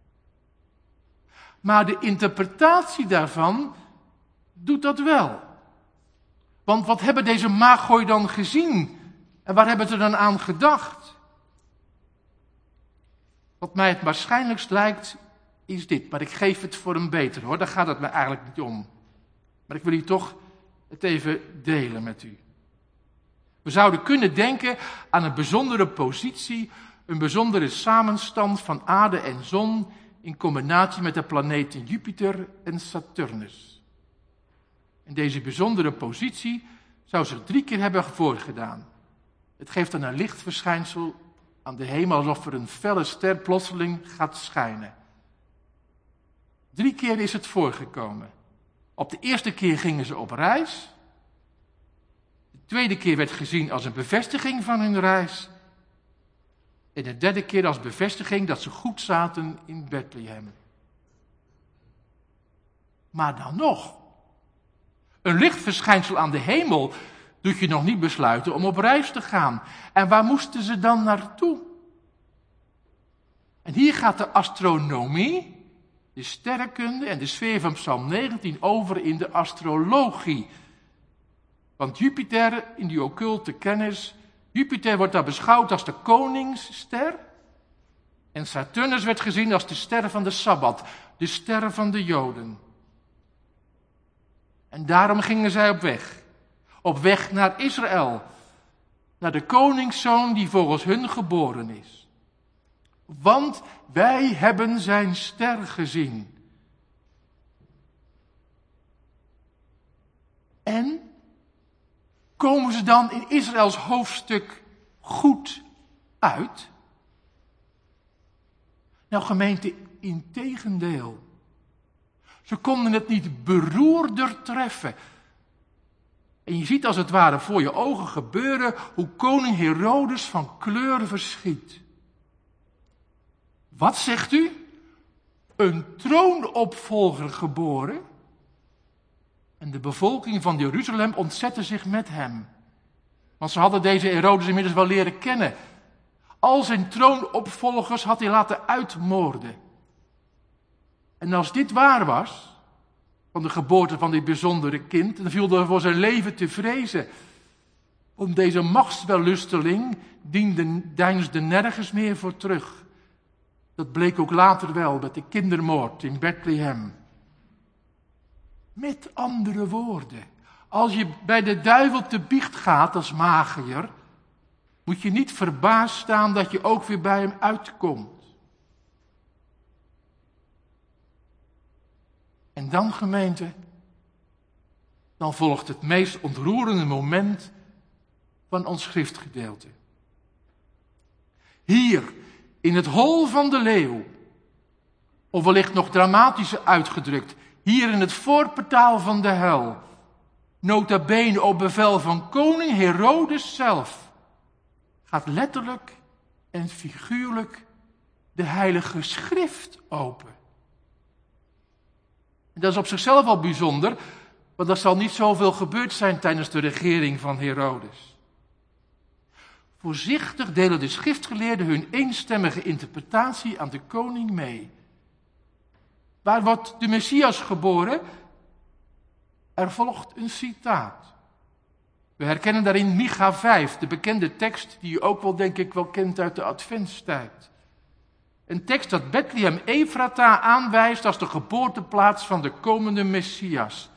Maar de interpretatie daarvan doet dat wel. Want wat hebben deze Magoi dan gezien? En waar hebben ze dan aan gedacht? Wat mij het waarschijnlijkst lijkt, is dit. Maar ik geef het voor een beter hoor, daar gaat het mij eigenlijk niet om. Maar ik wil hier toch het even delen met u. We zouden kunnen denken aan een bijzondere positie Een bijzondere samenstand van aarde en zon in combinatie met de planeten Jupiter en Saturnus. En deze bijzondere positie zou zich drie keer hebben voorgedaan. Het geeft dan een lichtverschijnsel aan de hemel alsof er een felle ster plotseling gaat schijnen. Drie keer is het voorgekomen. Op de eerste keer gingen ze op reis. De tweede keer werd gezien als een bevestiging van hun reis. En de derde keer als bevestiging dat ze goed zaten in Bethlehem. Maar dan nog. Een lichtverschijnsel aan de hemel doet je nog niet besluiten om op reis te gaan. En waar moesten ze dan naartoe? En hier gaat de astronomie, de sterrenkunde en de sfeer van Psalm negentien over in de astrologie. Want Jupiter, in die occulte kennis, Jupiter wordt daar beschouwd als de koningsster. En Saturnus werd gezien als de ster van de Sabbat, de ster van de Joden. En daarom gingen zij op weg. Op weg naar Israël. Naar de koningszoon die volgens hun geboren is. Want wij hebben zijn ster gezien. En komen ze dan in Israëls hoofdstuk goed uit? Nou gemeente, integendeel. Ze konden het niet beroerder treffen. En je ziet als het ware voor je ogen gebeuren hoe koning Herodes van kleur verschiet. Wat zegt u? Een troonopvolger geboren? En de bevolking van Jeruzalem ontzette zich met hem. Want ze hadden deze Herodes inmiddels wel leren kennen. Al zijn troonopvolgers had hij laten uitmoorden. En als dit waar was, van de geboorte van dit bijzondere kind, dan viel er voor zijn leven te vrezen. Want deze machtswellusteling diende, deinsde nergens meer voor terug. Dat bleek ook later wel met de kindermoord in Bethlehem. Met andere woorden, als je bij de duivel te biecht gaat als magiër, moet je niet verbaasd staan dat je ook weer bij hem uitkomt. En dan, gemeente, dan volgt het meest ontroerende moment van ons schriftgedeelte. Hier, in het hol van de leeuw, of wellicht nog dramatischer uitgedrukt, hier in het voorportaal van de hel, nota bene op bevel van koning Herodes zelf, gaat letterlijk en figuurlijk de Heilige Schrift open. En dat is op zichzelf al bijzonder, want er zal niet zoveel gebeurd zijn tijdens de regering van Herodes. Voorzichtig delen de schriftgeleerden hun eenstemmige interpretatie aan de koning mee. Waar wordt de Messias geboren? Er volgt een citaat. We herkennen daarin Micha vijf, de bekende tekst die u ook wel, denk ik, wel kent uit de adventstijd. Een tekst dat Bethlehem Ephrata aanwijst als de geboorteplaats van de komende Messias.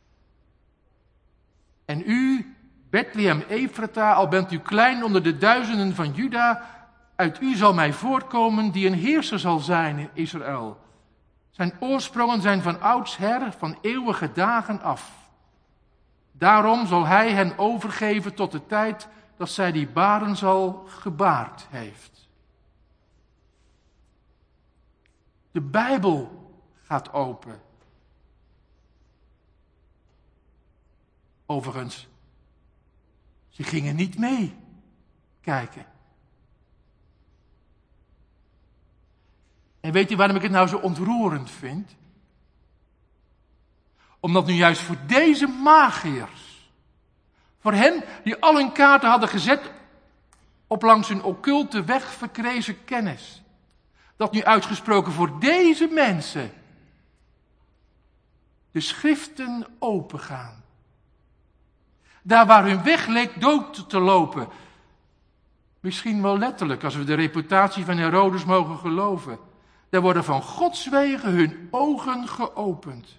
En u, Bethlehem Ephrata, al bent u klein onder de duizenden van Juda, uit u zal mij voorkomen die een heerser zal zijn in Israël. Zijn oorsprongen zijn van oudsher, van eeuwige dagen af. Daarom zal hij hen overgeven tot de tijd dat zij die baren zal gebaard heeft. De Bijbel gaat open. Overigens, ze gingen niet mee kijken. En weet u waarom ik het nou zo ontroerend vind? Omdat nu juist voor deze magiërs, voor hen die al hun kaarten hadden gezet op langs hun occulte weg verkrezen kennis, dat nu uitgesproken voor deze mensen de schriften opengaan. Daar waar hun weg leek dood te lopen, misschien wel letterlijk als we de reputatie van Herodes mogen geloven, daar worden van Gods wegen hun ogen geopend.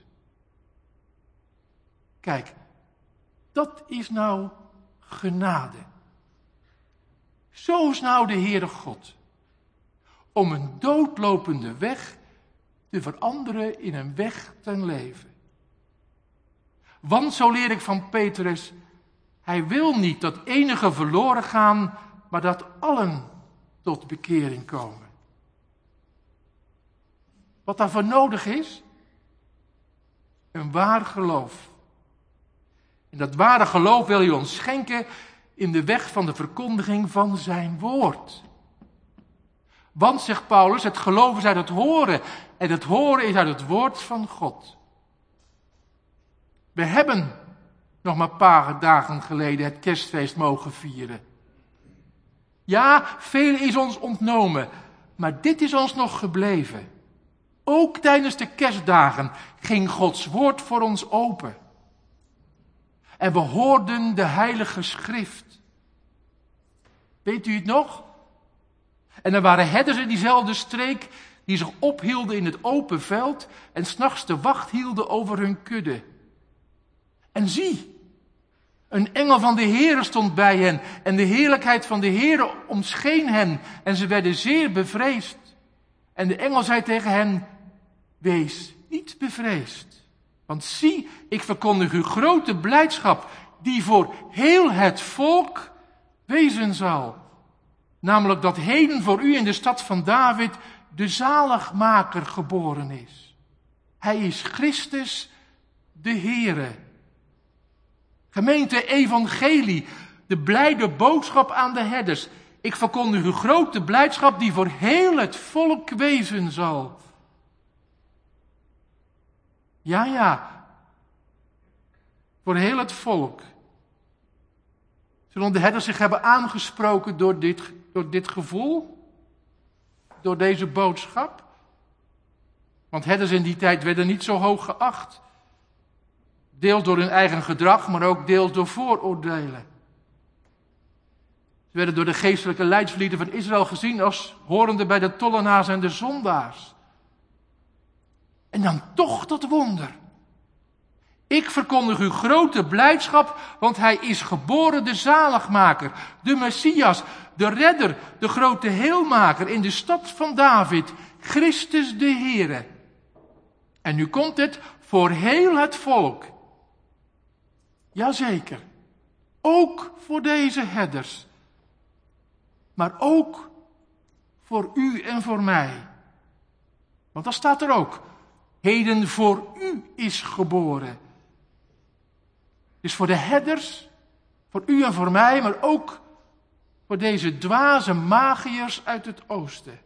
Kijk, dat is nou genade. Zo is nou de Heere God. om een doodlopende weg te veranderen in een weg ten leven. Want, zo leer ik van Petrus, hij wil niet dat enigen verloren gaan, maar dat allen tot bekering komen. Wat daarvoor nodig is? Een waar geloof. En dat ware geloof wil hij ons schenken in de weg van de verkondiging van zijn woord. Want, zegt Paulus, het geloof is uit het horen. En het horen is uit het woord van God. We hebben nog maar een paar dagen geleden het kerstfeest mogen vieren. Ja, veel is ons ontnomen, maar dit is ons nog gebleven. Ook tijdens de kerstdagen ging Gods woord voor ons open. En we hoorden de heilige schrift. Weet u het nog? En er waren herders in diezelfde streek die zich ophielden in het open veld en 's nachts de wacht hielden over hun kudde. En zie, een engel van de Heere stond bij hen en de heerlijkheid van de Heere omscheen hen en ze werden zeer bevreesd. En de engel zei tegen hen, wees niet bevreesd, want zie, ik verkondig u grote blijdschap die voor heel het volk wezen zal. Namelijk dat heden voor u in de stad van David de zaligmaker geboren is. Hij is Christus de Heere. Gemeente evangelie, de blijde boodschap aan de herders. Ik verkondig u grote blijdschap die voor heel het volk wezen zal. Ja, ja, voor heel het volk. Zullen de herders zich hebben aangesproken door dit, door dit gevoel? Door deze boodschap? Want herders in die tijd werden niet zo hoog geacht. Deels door hun eigen gedrag, maar ook deels door vooroordelen. Ze werden door de geestelijke leidslieden van Israël gezien als horende bij de tollenaars en de zondaars. En dan toch dat wonder. Ik verkondig u grote blijdschap, want hij is geboren de zaligmaker, de Messias, de redder, de grote heelmaker in de stad van David, Christus de Heere. En nu komt het voor heel het volk. Jazeker, ook voor deze herders, maar ook voor u en voor mij. Want dat staat er ook. Heden voor u is geboren. Dus voor de herders, voor u en voor mij, maar ook voor deze dwaze magiërs uit het oosten.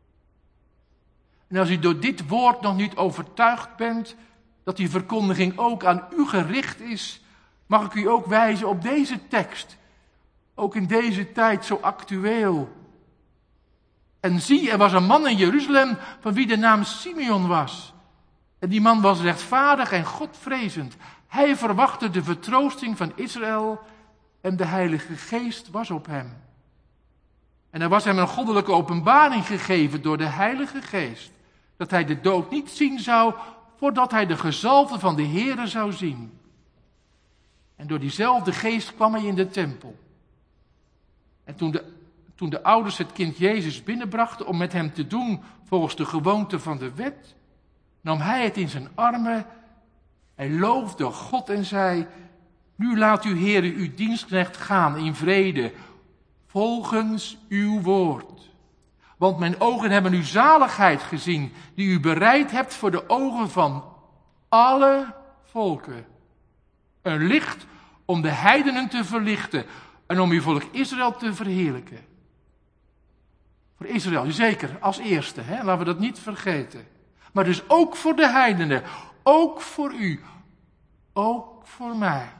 En als u door dit woord nog niet overtuigd bent dat die verkondiging ook aan u gericht is, mag ik u ook wijzen op deze tekst, ook in deze tijd zo actueel. En zie, er was een man in Jeruzalem van wie de naam Simeon was. En die man was rechtvaardig en godvrezend. Hij verwachtte de vertroosting van Israël en de Heilige Geest was op hem. En er was hem een goddelijke openbaring gegeven door de Heilige Geest, dat hij de dood niet zien zou, voordat hij de gezalfde van de Heere zou zien. En door diezelfde Geest kwam hij in de tempel. En toen de, toen de ouders het kind Jezus binnenbrachten om met hem te doen volgens de gewoonte van de wet, nam hij het in zijn armen, hij loofde God en zei, nu laat uw Heere uw dienstknecht gaan in vrede, volgens uw woord. Want mijn ogen hebben uw zaligheid gezien, die u bereid hebt voor de ogen van alle volken. Een licht om de heidenen te verlichten en om uw volk Israël te verheerlijken. Voor Israël, zeker, als eerste, hè? Laten we dat niet vergeten. Maar dus ook voor de heidenen, ook voor u, ook voor mij.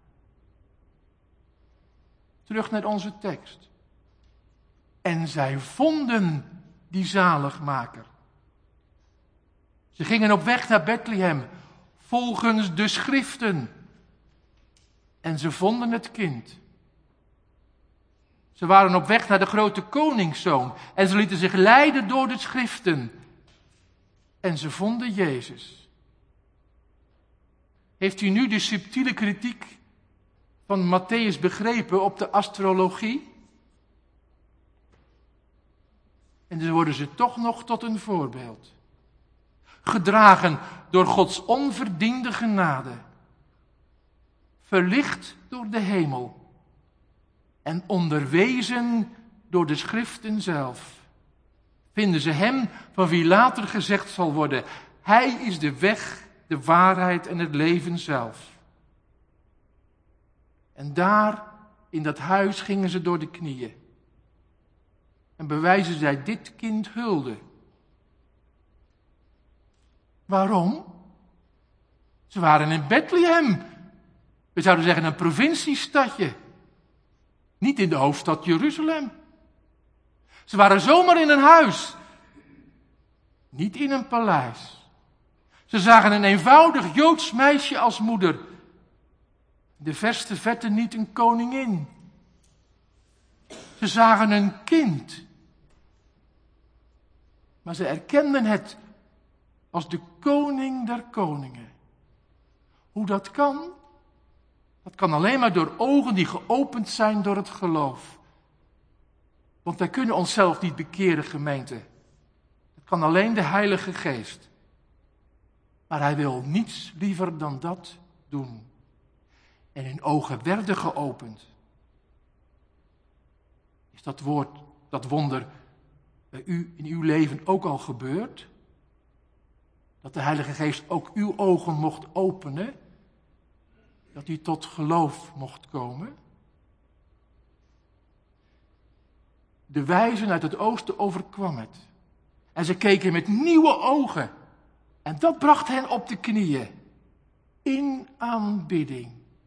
Terug naar onze tekst. En zij vonden die zaligmaker. Ze gingen op weg naar Bethlehem, volgens de schriften. En ze vonden het kind. Ze waren op weg naar de grote koningszoon. En ze lieten zich leiden door de schriften. En ze vonden Jezus. Heeft u nu de subtiele kritiek van Matthäus begrepen op de astrologie? En dus worden ze toch nog tot een voorbeeld. Gedragen door Gods onverdiende genade. Verlicht door de hemel. En onderwezen door de schriften zelf. Vinden ze hem van wie later gezegd zal worden: hij is de weg, de waarheid en het leven zelf. En daar, in dat huis, gingen ze door de knieën. En bewijzen zij dit kind hulde. Waarom? Ze waren in Bethlehem. We zouden zeggen een provinciestadje. Niet in de hoofdstad Jeruzalem. Ze waren zomaar in een huis. Niet in een paleis. Ze zagen een eenvoudig Joods meisje als moeder. De verste verte niet een koningin. Ze zagen een kind. Maar ze erkenden het als de koning der koningen. Hoe dat kan? Dat kan alleen maar door ogen die geopend zijn door het geloof. Want wij kunnen onszelf niet bekeren, gemeente. Dat kan alleen de Heilige Geest. Maar hij wil niets liever dan dat doen. En hun ogen werden geopend. Is dat woord, dat wonder bij u in uw leven ook al gebeurd? Dat de Heilige Geest ook uw ogen mocht openen? Dat u tot geloof mocht komen? De wijzen uit het oosten overkwam het. En ze keken met nieuwe ogen. En dat bracht hen op de knieën. In aanbidding.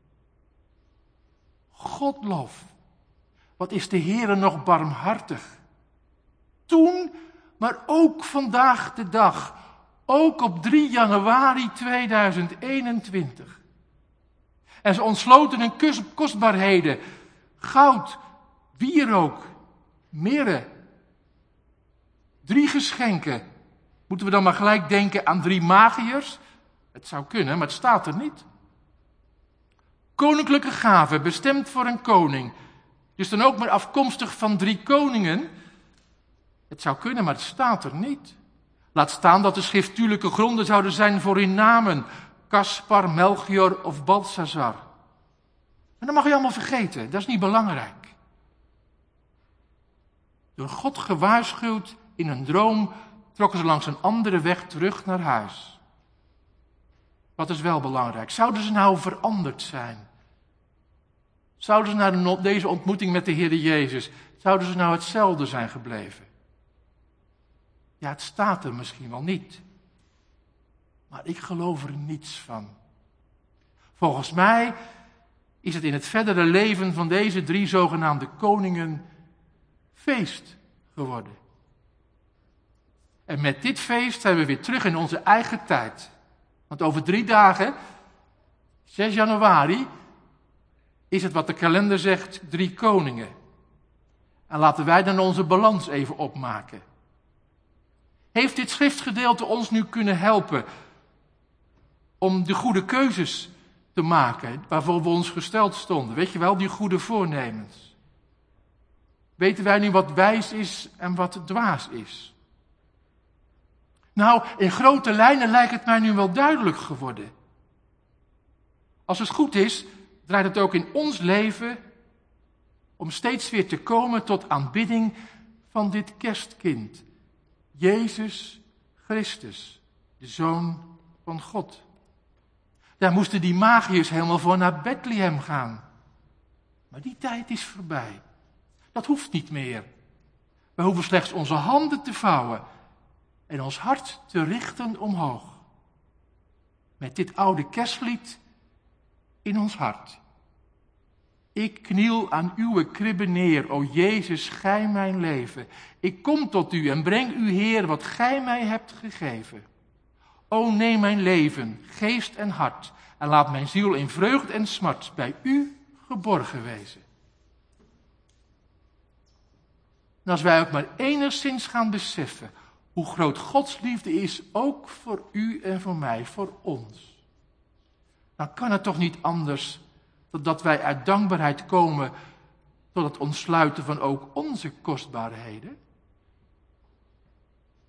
Godlof. Wat is de Heere nog barmhartig. Toen, maar ook vandaag de dag. Ook op drie januari tweeduizend eenentwintig. En ze ontsloten hun kostbaarheden. Goud, wierook, mirre. Drie geschenken. Moeten we dan maar gelijk denken aan drie magiërs? Het zou kunnen, maar het staat er niet. Koninklijke gaven, bestemd voor een koning. Dus dan ook maar afkomstig van drie koningen. Het zou kunnen, maar het staat er niet. Laat staan dat de schriftuurlijke gronden zouden zijn voor hun namen. Caspar, Melchior of Balthazar. Maar dat mag je allemaal vergeten, dat is niet belangrijk. Door God gewaarschuwd in een droom trokken ze langs een andere weg terug naar huis. Wat is wel belangrijk? Zouden ze nou veranderd zijn? Zouden ze na deze ontmoeting met de Heer Jezus, zouden ze nou hetzelfde zijn gebleven? Ja, het staat er misschien wel niet. Maar ik geloof er niets van. Volgens mij is het in het verdere leven van deze drie zogenaamde koningen feest geworden. En met dit feest zijn we weer terug in onze eigen tijd. Want over drie dagen, zes januari, is het wat de kalender zegt, drie koningen. En laten wij dan onze balans even opmaken. Heeft dit schriftgedeelte ons nu kunnen helpen om de goede keuzes te maken waarvoor we ons gesteld stonden? Weet je wel, die goede voornemens. Weten wij nu wat wijs is en wat dwaas is? Nou, in grote lijnen lijkt het mij nu wel duidelijk geworden. Als het goed is, draait het ook in ons leven om steeds weer te komen tot aanbidding van dit kerstkind. Jezus Christus, de Zoon van God. Daar moesten die magiërs helemaal voor naar Bethlehem gaan. Maar die tijd is voorbij. Dat hoeft niet meer. We hoeven slechts onze handen te vouwen en ons hart te richten omhoog. Met dit oude kerstlied in ons hart. Ik kniel aan uw kribbe neer, o Jezus, gij mijn leven. Ik kom tot u en breng u, Heer, wat gij mij hebt gegeven. O neem mijn leven, geest en hart, en laat mijn ziel in vreugd en smart bij u geborgen wezen. En als wij ook maar enigszins gaan beseffen hoe groot Gods liefde is, ook voor u en voor mij, voor ons, dan kan het toch niet anders dan dat wij uit dankbaarheid komen tot het ontsluiten van ook onze kostbaarheden.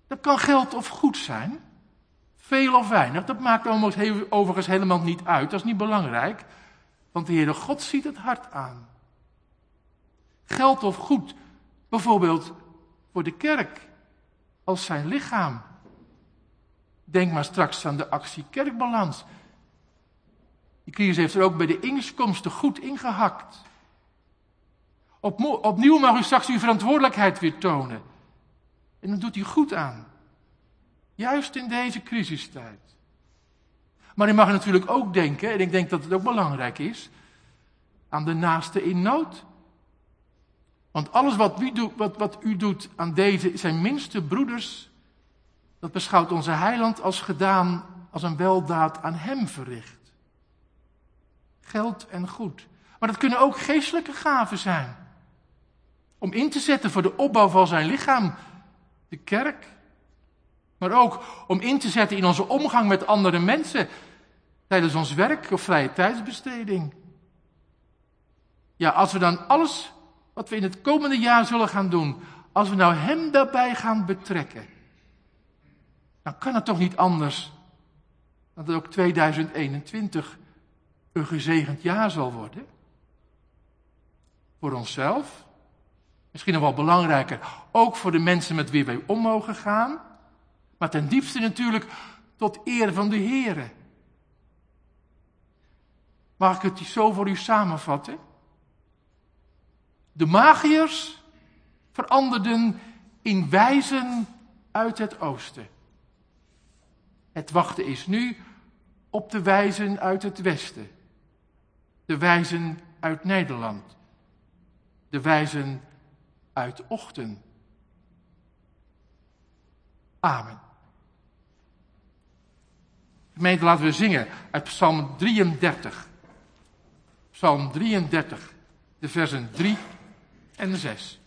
Dat kan geld of goed zijn. Veel of weinig, dat maakt overigens helemaal niet uit. Dat is niet belangrijk. Want de Heere God ziet het hart aan. Geld of goed, bijvoorbeeld voor de kerk, als zijn lichaam. Denk maar straks aan de actie Kerkbalans. Die crisis heeft er ook bij de inkomsten goed ingehakt. Op, opnieuw mag u straks uw verantwoordelijkheid weer tonen. En dat doet u goed aan. Juist in deze crisistijd. Maar u mag natuurlijk ook denken, en ik denk dat het ook belangrijk is, aan de naaste in nood. Want alles wat u doet, wat, wat u doet aan deze, zijn minste broeders, dat beschouwt onze heiland als gedaan, als een weldaad aan hem verricht. Geld en goed. Maar dat kunnen ook geestelijke gaven zijn. Om in te zetten voor de opbouw van zijn lichaam, de kerk. Maar ook om in te zetten in onze omgang met andere mensen, tijdens ons werk of vrije tijdsbesteding. Ja, als we dan alles wat we in het komende jaar zullen gaan doen, als we nou hem daarbij gaan betrekken, dan kan het toch niet anders dan dat ook tweeduizend eenentwintig een gezegend jaar zal worden. Voor onszelf, misschien nog wel belangrijker, ook voor de mensen met wie wij om mogen gaan, maar ten diepste natuurlijk tot eer van de Heere. Mag ik het zo voor u samenvatten? De magiërs veranderden in wijzen uit het oosten. Het wachten is nu op de wijzen uit het westen. De wijzen uit Nederland. De wijzen uit Ochten. Amen. Gemeente, laten we zingen uit Psalm drieëndertig. Psalm drieëndertig, de versen drie en zes.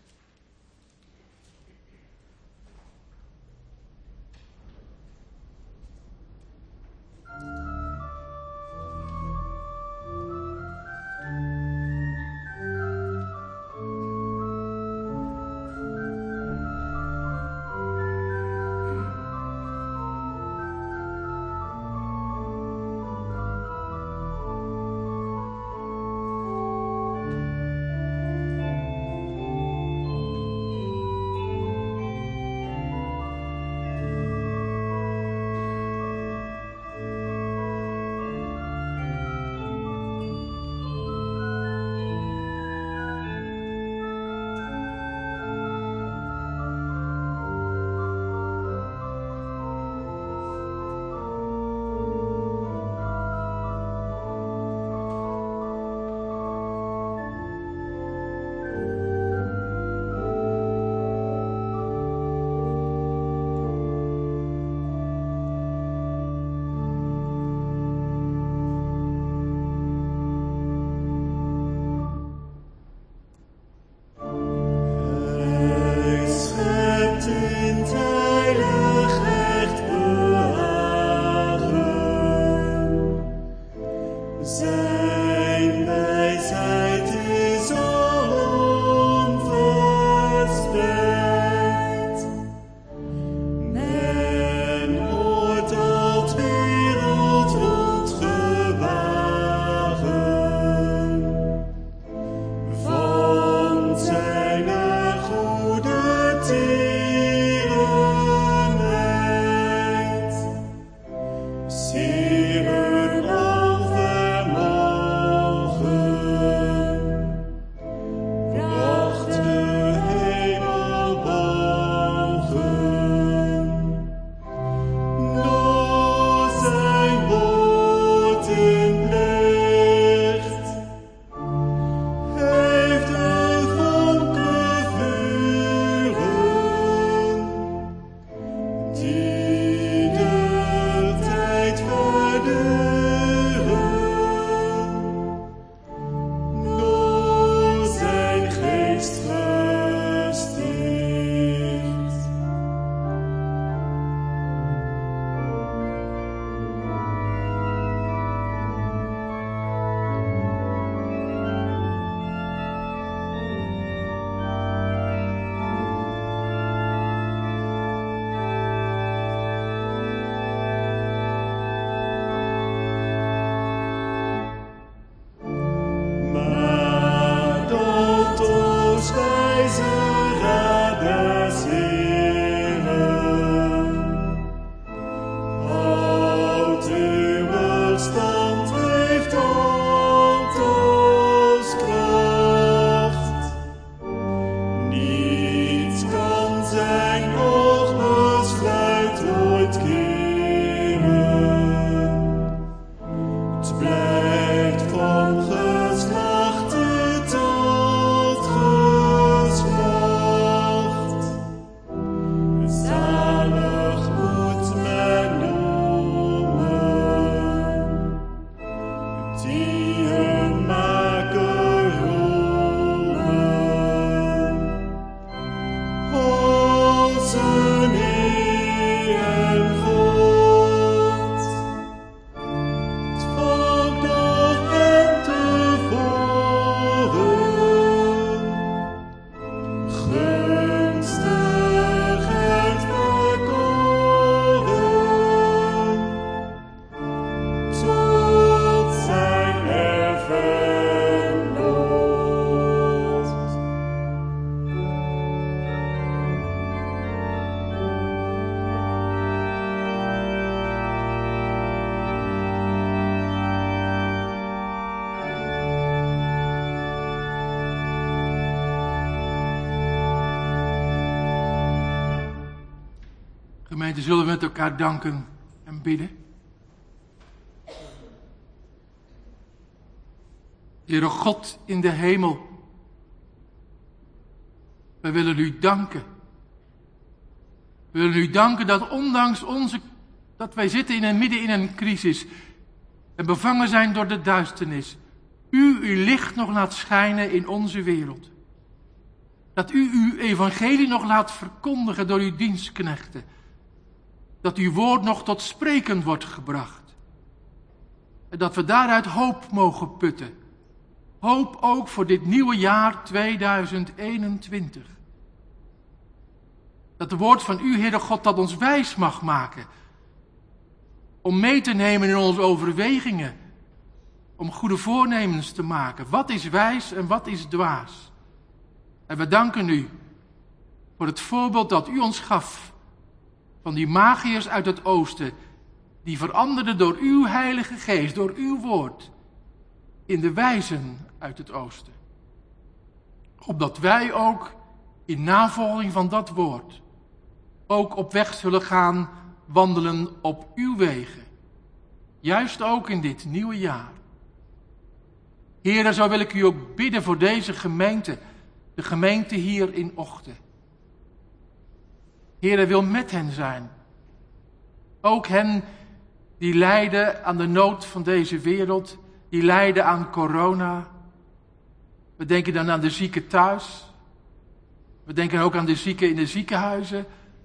Gemeente, zullen we met elkaar danken en bidden? Heere God in de hemel, we willen u danken. We willen u danken dat ondanks onze, dat wij zitten in een, midden in een crisis en bevangen zijn door de duisternis, u uw licht nog laat schijnen in onze wereld. Dat u uw evangelie nog laat verkondigen door uw dienstknechten. Dat uw woord nog tot spreken wordt gebracht. En dat we daaruit hoop mogen putten. Hoop ook voor dit nieuwe jaar tweeduizend eenentwintig. Dat de woord van u, Heere God, dat ons wijs mag maken. Om mee te nemen in onze overwegingen. Om goede voornemens te maken. Wat is wijs en wat is dwaas? En we danken u voor het voorbeeld dat u ons gaf. Van die magiërs uit het oosten. Die veranderden door uw heilige geest, door uw woord. In de wijzen uit het oosten. Opdat wij ook in navolging van dat woord. Ook op weg zullen gaan wandelen op uw wegen. Juist ook in dit nieuwe jaar. Heere, zo wil ik u ook bidden voor deze gemeente. De gemeente hier in Ochten. Heere, wil met hen zijn. Ook hen die lijden aan de nood van deze wereld. Die lijden aan corona. We denken dan aan de zieken thuis. We denken ook aan de zieken in de ziekenhuizen.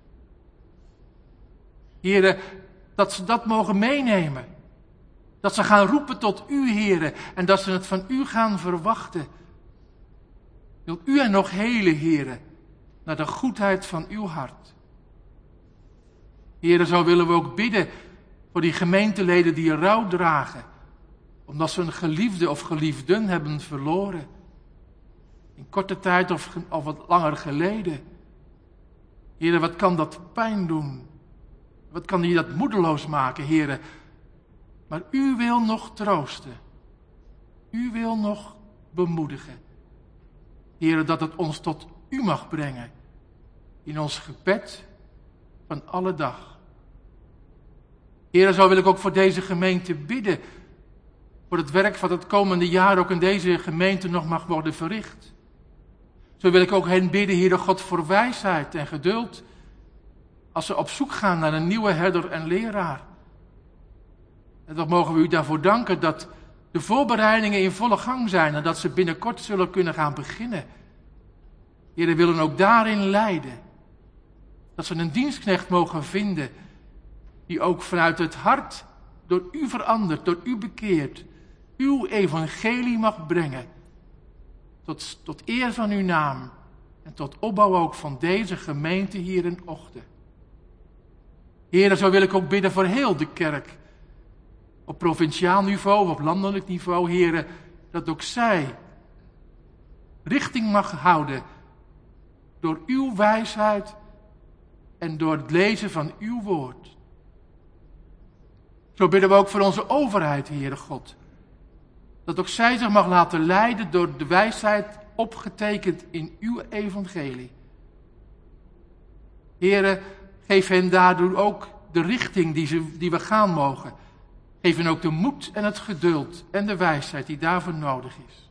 Heere, dat ze dat mogen meenemen. Dat ze gaan roepen tot u, Heere. En dat ze het van u gaan verwachten. Wilt u hen nog helen, Heere. Naar de goedheid van uw hart. Heere, zo willen we ook bidden voor die gemeenteleden die rouw dragen. Omdat ze een geliefde of geliefden hebben verloren. In korte tijd of, of wat langer geleden. Heere, wat kan dat pijn doen? Wat kan je dat moedeloos maken, Heere? Maar u wil nog troosten. U wil nog bemoedigen. Heere, dat het ons tot u mag brengen. In ons gebed van alle dag. Heere, zo wil ik ook voor deze gemeente bidden. Voor het werk van het komende jaar ook in deze gemeente nog mag worden verricht. Zo wil ik ook hen bidden, Heere God, voor wijsheid en geduld. Als ze op zoek gaan naar een nieuwe herder en leraar. En dan mogen we u daarvoor danken dat de voorbereidingen in volle gang zijn. En dat ze binnenkort zullen kunnen gaan beginnen. Heere, willen ook daarin leiden. Dat ze een dienstknecht mogen vinden. Die ook vanuit het hart door u veranderd, door u bekeerd. Uw evangelie mag brengen. Tot, tot eer van uw naam. En tot opbouw ook van deze gemeente hier in Ochten. Heere, zo wil ik ook bidden voor heel de kerk. Op provinciaal niveau, op landelijk niveau, Heere, dat ook zij richting mag houden. Door uw wijsheid en door het lezen van uw woord. Zo bidden we ook voor onze overheid, Heere God. Dat ook zij zich mag laten leiden door de wijsheid opgetekend in uw evangelie. Heere, geef hen daardoor ook de richting die, ze, die we gaan mogen. Geef hen ook de moed en het geduld en de wijsheid die daarvoor nodig is.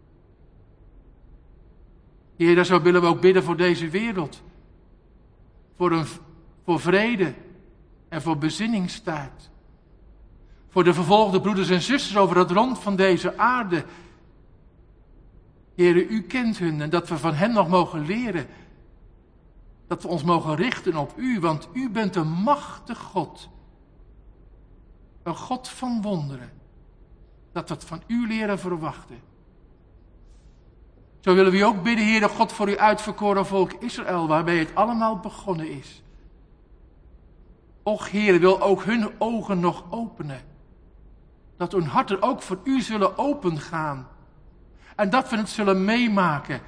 Heere, zo willen we ook bidden voor deze wereld. Voor, een, voor vrede en voor bezinningstijd. Voor de vervolgde broeders en zusters over het rond van deze aarde. Heere, u kent hun en dat we van hen nog mogen leren. Dat we ons mogen richten op u, want u bent een machtig God. Een God van wonderen. Dat we het van u leren verwachten. Zo willen we u ook bidden, Heere God, voor uw uitverkoren volk Israël, waarbij het allemaal begonnen is. Och, Heere, wil ook hun ogen nog openen. Dat hun harten ook voor u zullen opengaan. En dat we het zullen meemaken.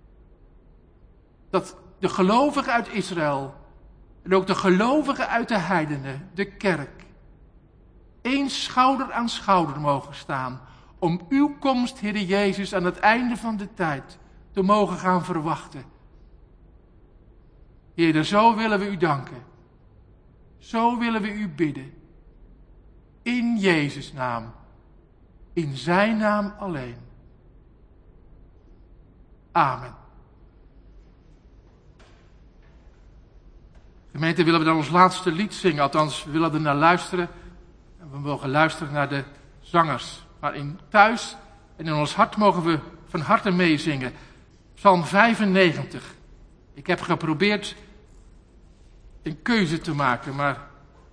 Dat de gelovigen uit Israël en ook de gelovigen uit de heidenen, de kerk, één schouder aan schouder mogen staan om uw komst, Heere Jezus, aan het einde van de tijd te mogen gaan verwachten. Heere, zo willen we u danken. Zo willen we u bidden. In Jezus' naam. In zijn naam alleen. Amen. Gemeente, willen we dan ons laatste lied zingen? Althans, we willen er naar luisteren. En we mogen luisteren naar de zangers. Maar in thuis en in ons hart mogen we van harte meezingen. Psalm vijfennegentig. Ik heb geprobeerd een keuze te maken, maar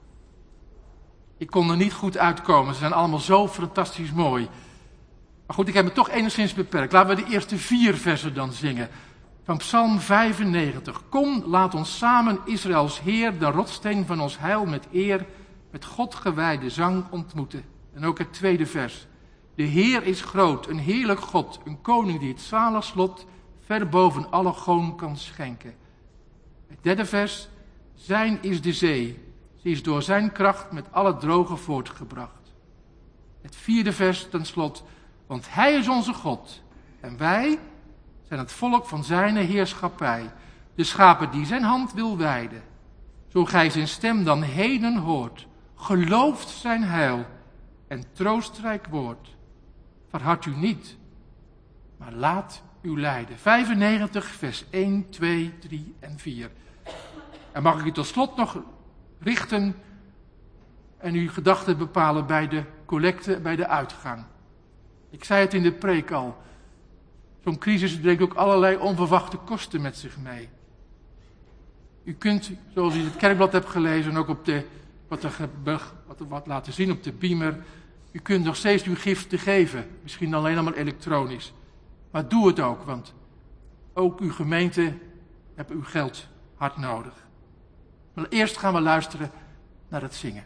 ik kon er niet goed uitkomen. Ze zijn allemaal zo fantastisch mooi. Maar goed, ik heb me toch enigszins beperkt. Laten we de eerste vier versen dan zingen. Van Psalm vijfennegentig. Kom, laat ons samen Israëls Heer, de rotsteen van ons heil met eer, met God gewijde zang ontmoeten. En ook het tweede vers. De Heer is groot, een heerlijk God, een koning die het zalig slot ver boven alle goon kan schenken. Het derde vers. Zijn is de zee. Ze is door zijn kracht met alle drogen voortgebracht. Het vierde vers ten slot. Want hij is onze God. En wij zijn het volk van zijn heerschappij. De schapen die zijn hand wil wijden. Zo gij zijn stem dan heden hoort. Gelooft zijn heil en troostrijk woord. Verhard u niet, maar laat u leiden. vijfennegentig vers één, twee, drie en vier. En mag ik u tot slot nog richten en uw gedachten bepalen bij de collecte, bij de uitgang. Ik zei het in de preek al. Zo'n crisis brengt ook allerlei onverwachte kosten met zich mee. U kunt, zoals u het kerkblad hebt gelezen en ook op de, wat er wat, wat laten zien op de beamer, u kunt nog steeds uw giften geven. Misschien alleen allemaal elektronisch. Maar doe het ook, want ook uw gemeente heeft uw geld hard nodig. Maar eerst gaan we luisteren naar het zingen.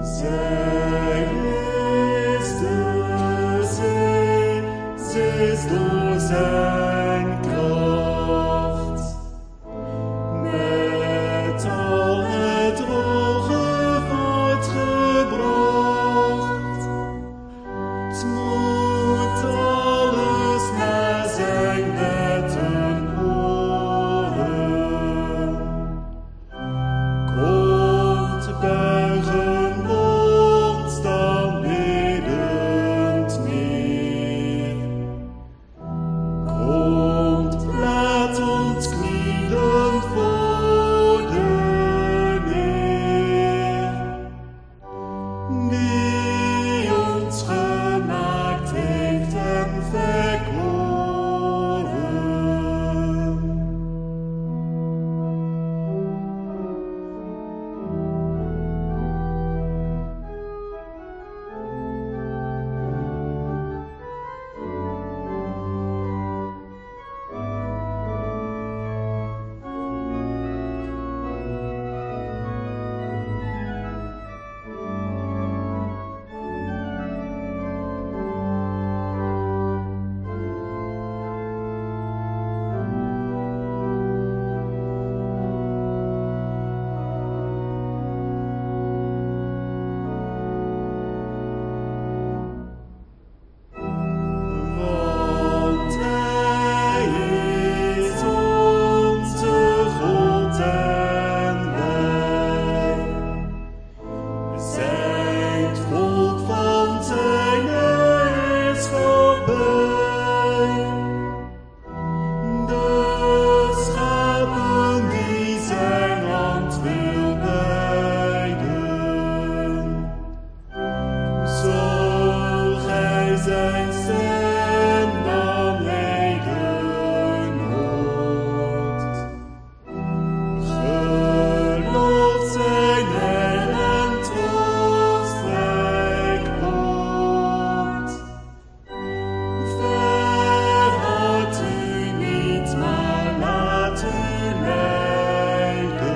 Zij is de zee, ze is door zijn kracht. Met al het droge voortgebracht. Het moet alles naar zijn wetten horen. Komt buigen ons dan biddend neer. Komt, laat ons knielen voor de Heer, die ons gemaakt heeft en verkoren. Want Hij is onze God en wij zijn het volk van zijn heerschappij. De schapen die zijn hand wil leiden. Zo gij zijn stem dan heden hoort. Gelooft zijn heil en troostrijk woord. Verhard u niet, maar laat u leiden.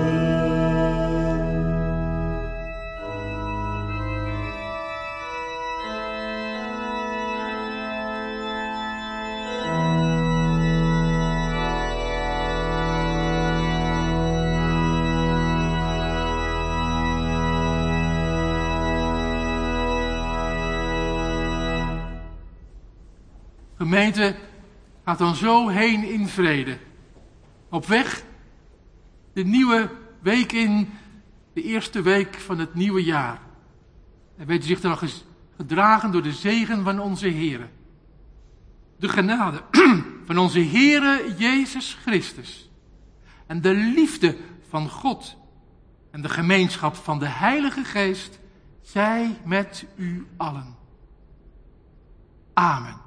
Gemeente, gaat dan zo heen in vrede. Op weg de nieuwe week in, de eerste week van het nieuwe jaar. En weet u zich dan nog eens gedragen door de zegen van onze Heere. De genade van onze Heere Jezus Christus. En de liefde van God. En de gemeenschap van de Heilige Geest. Zij met u allen. Amen.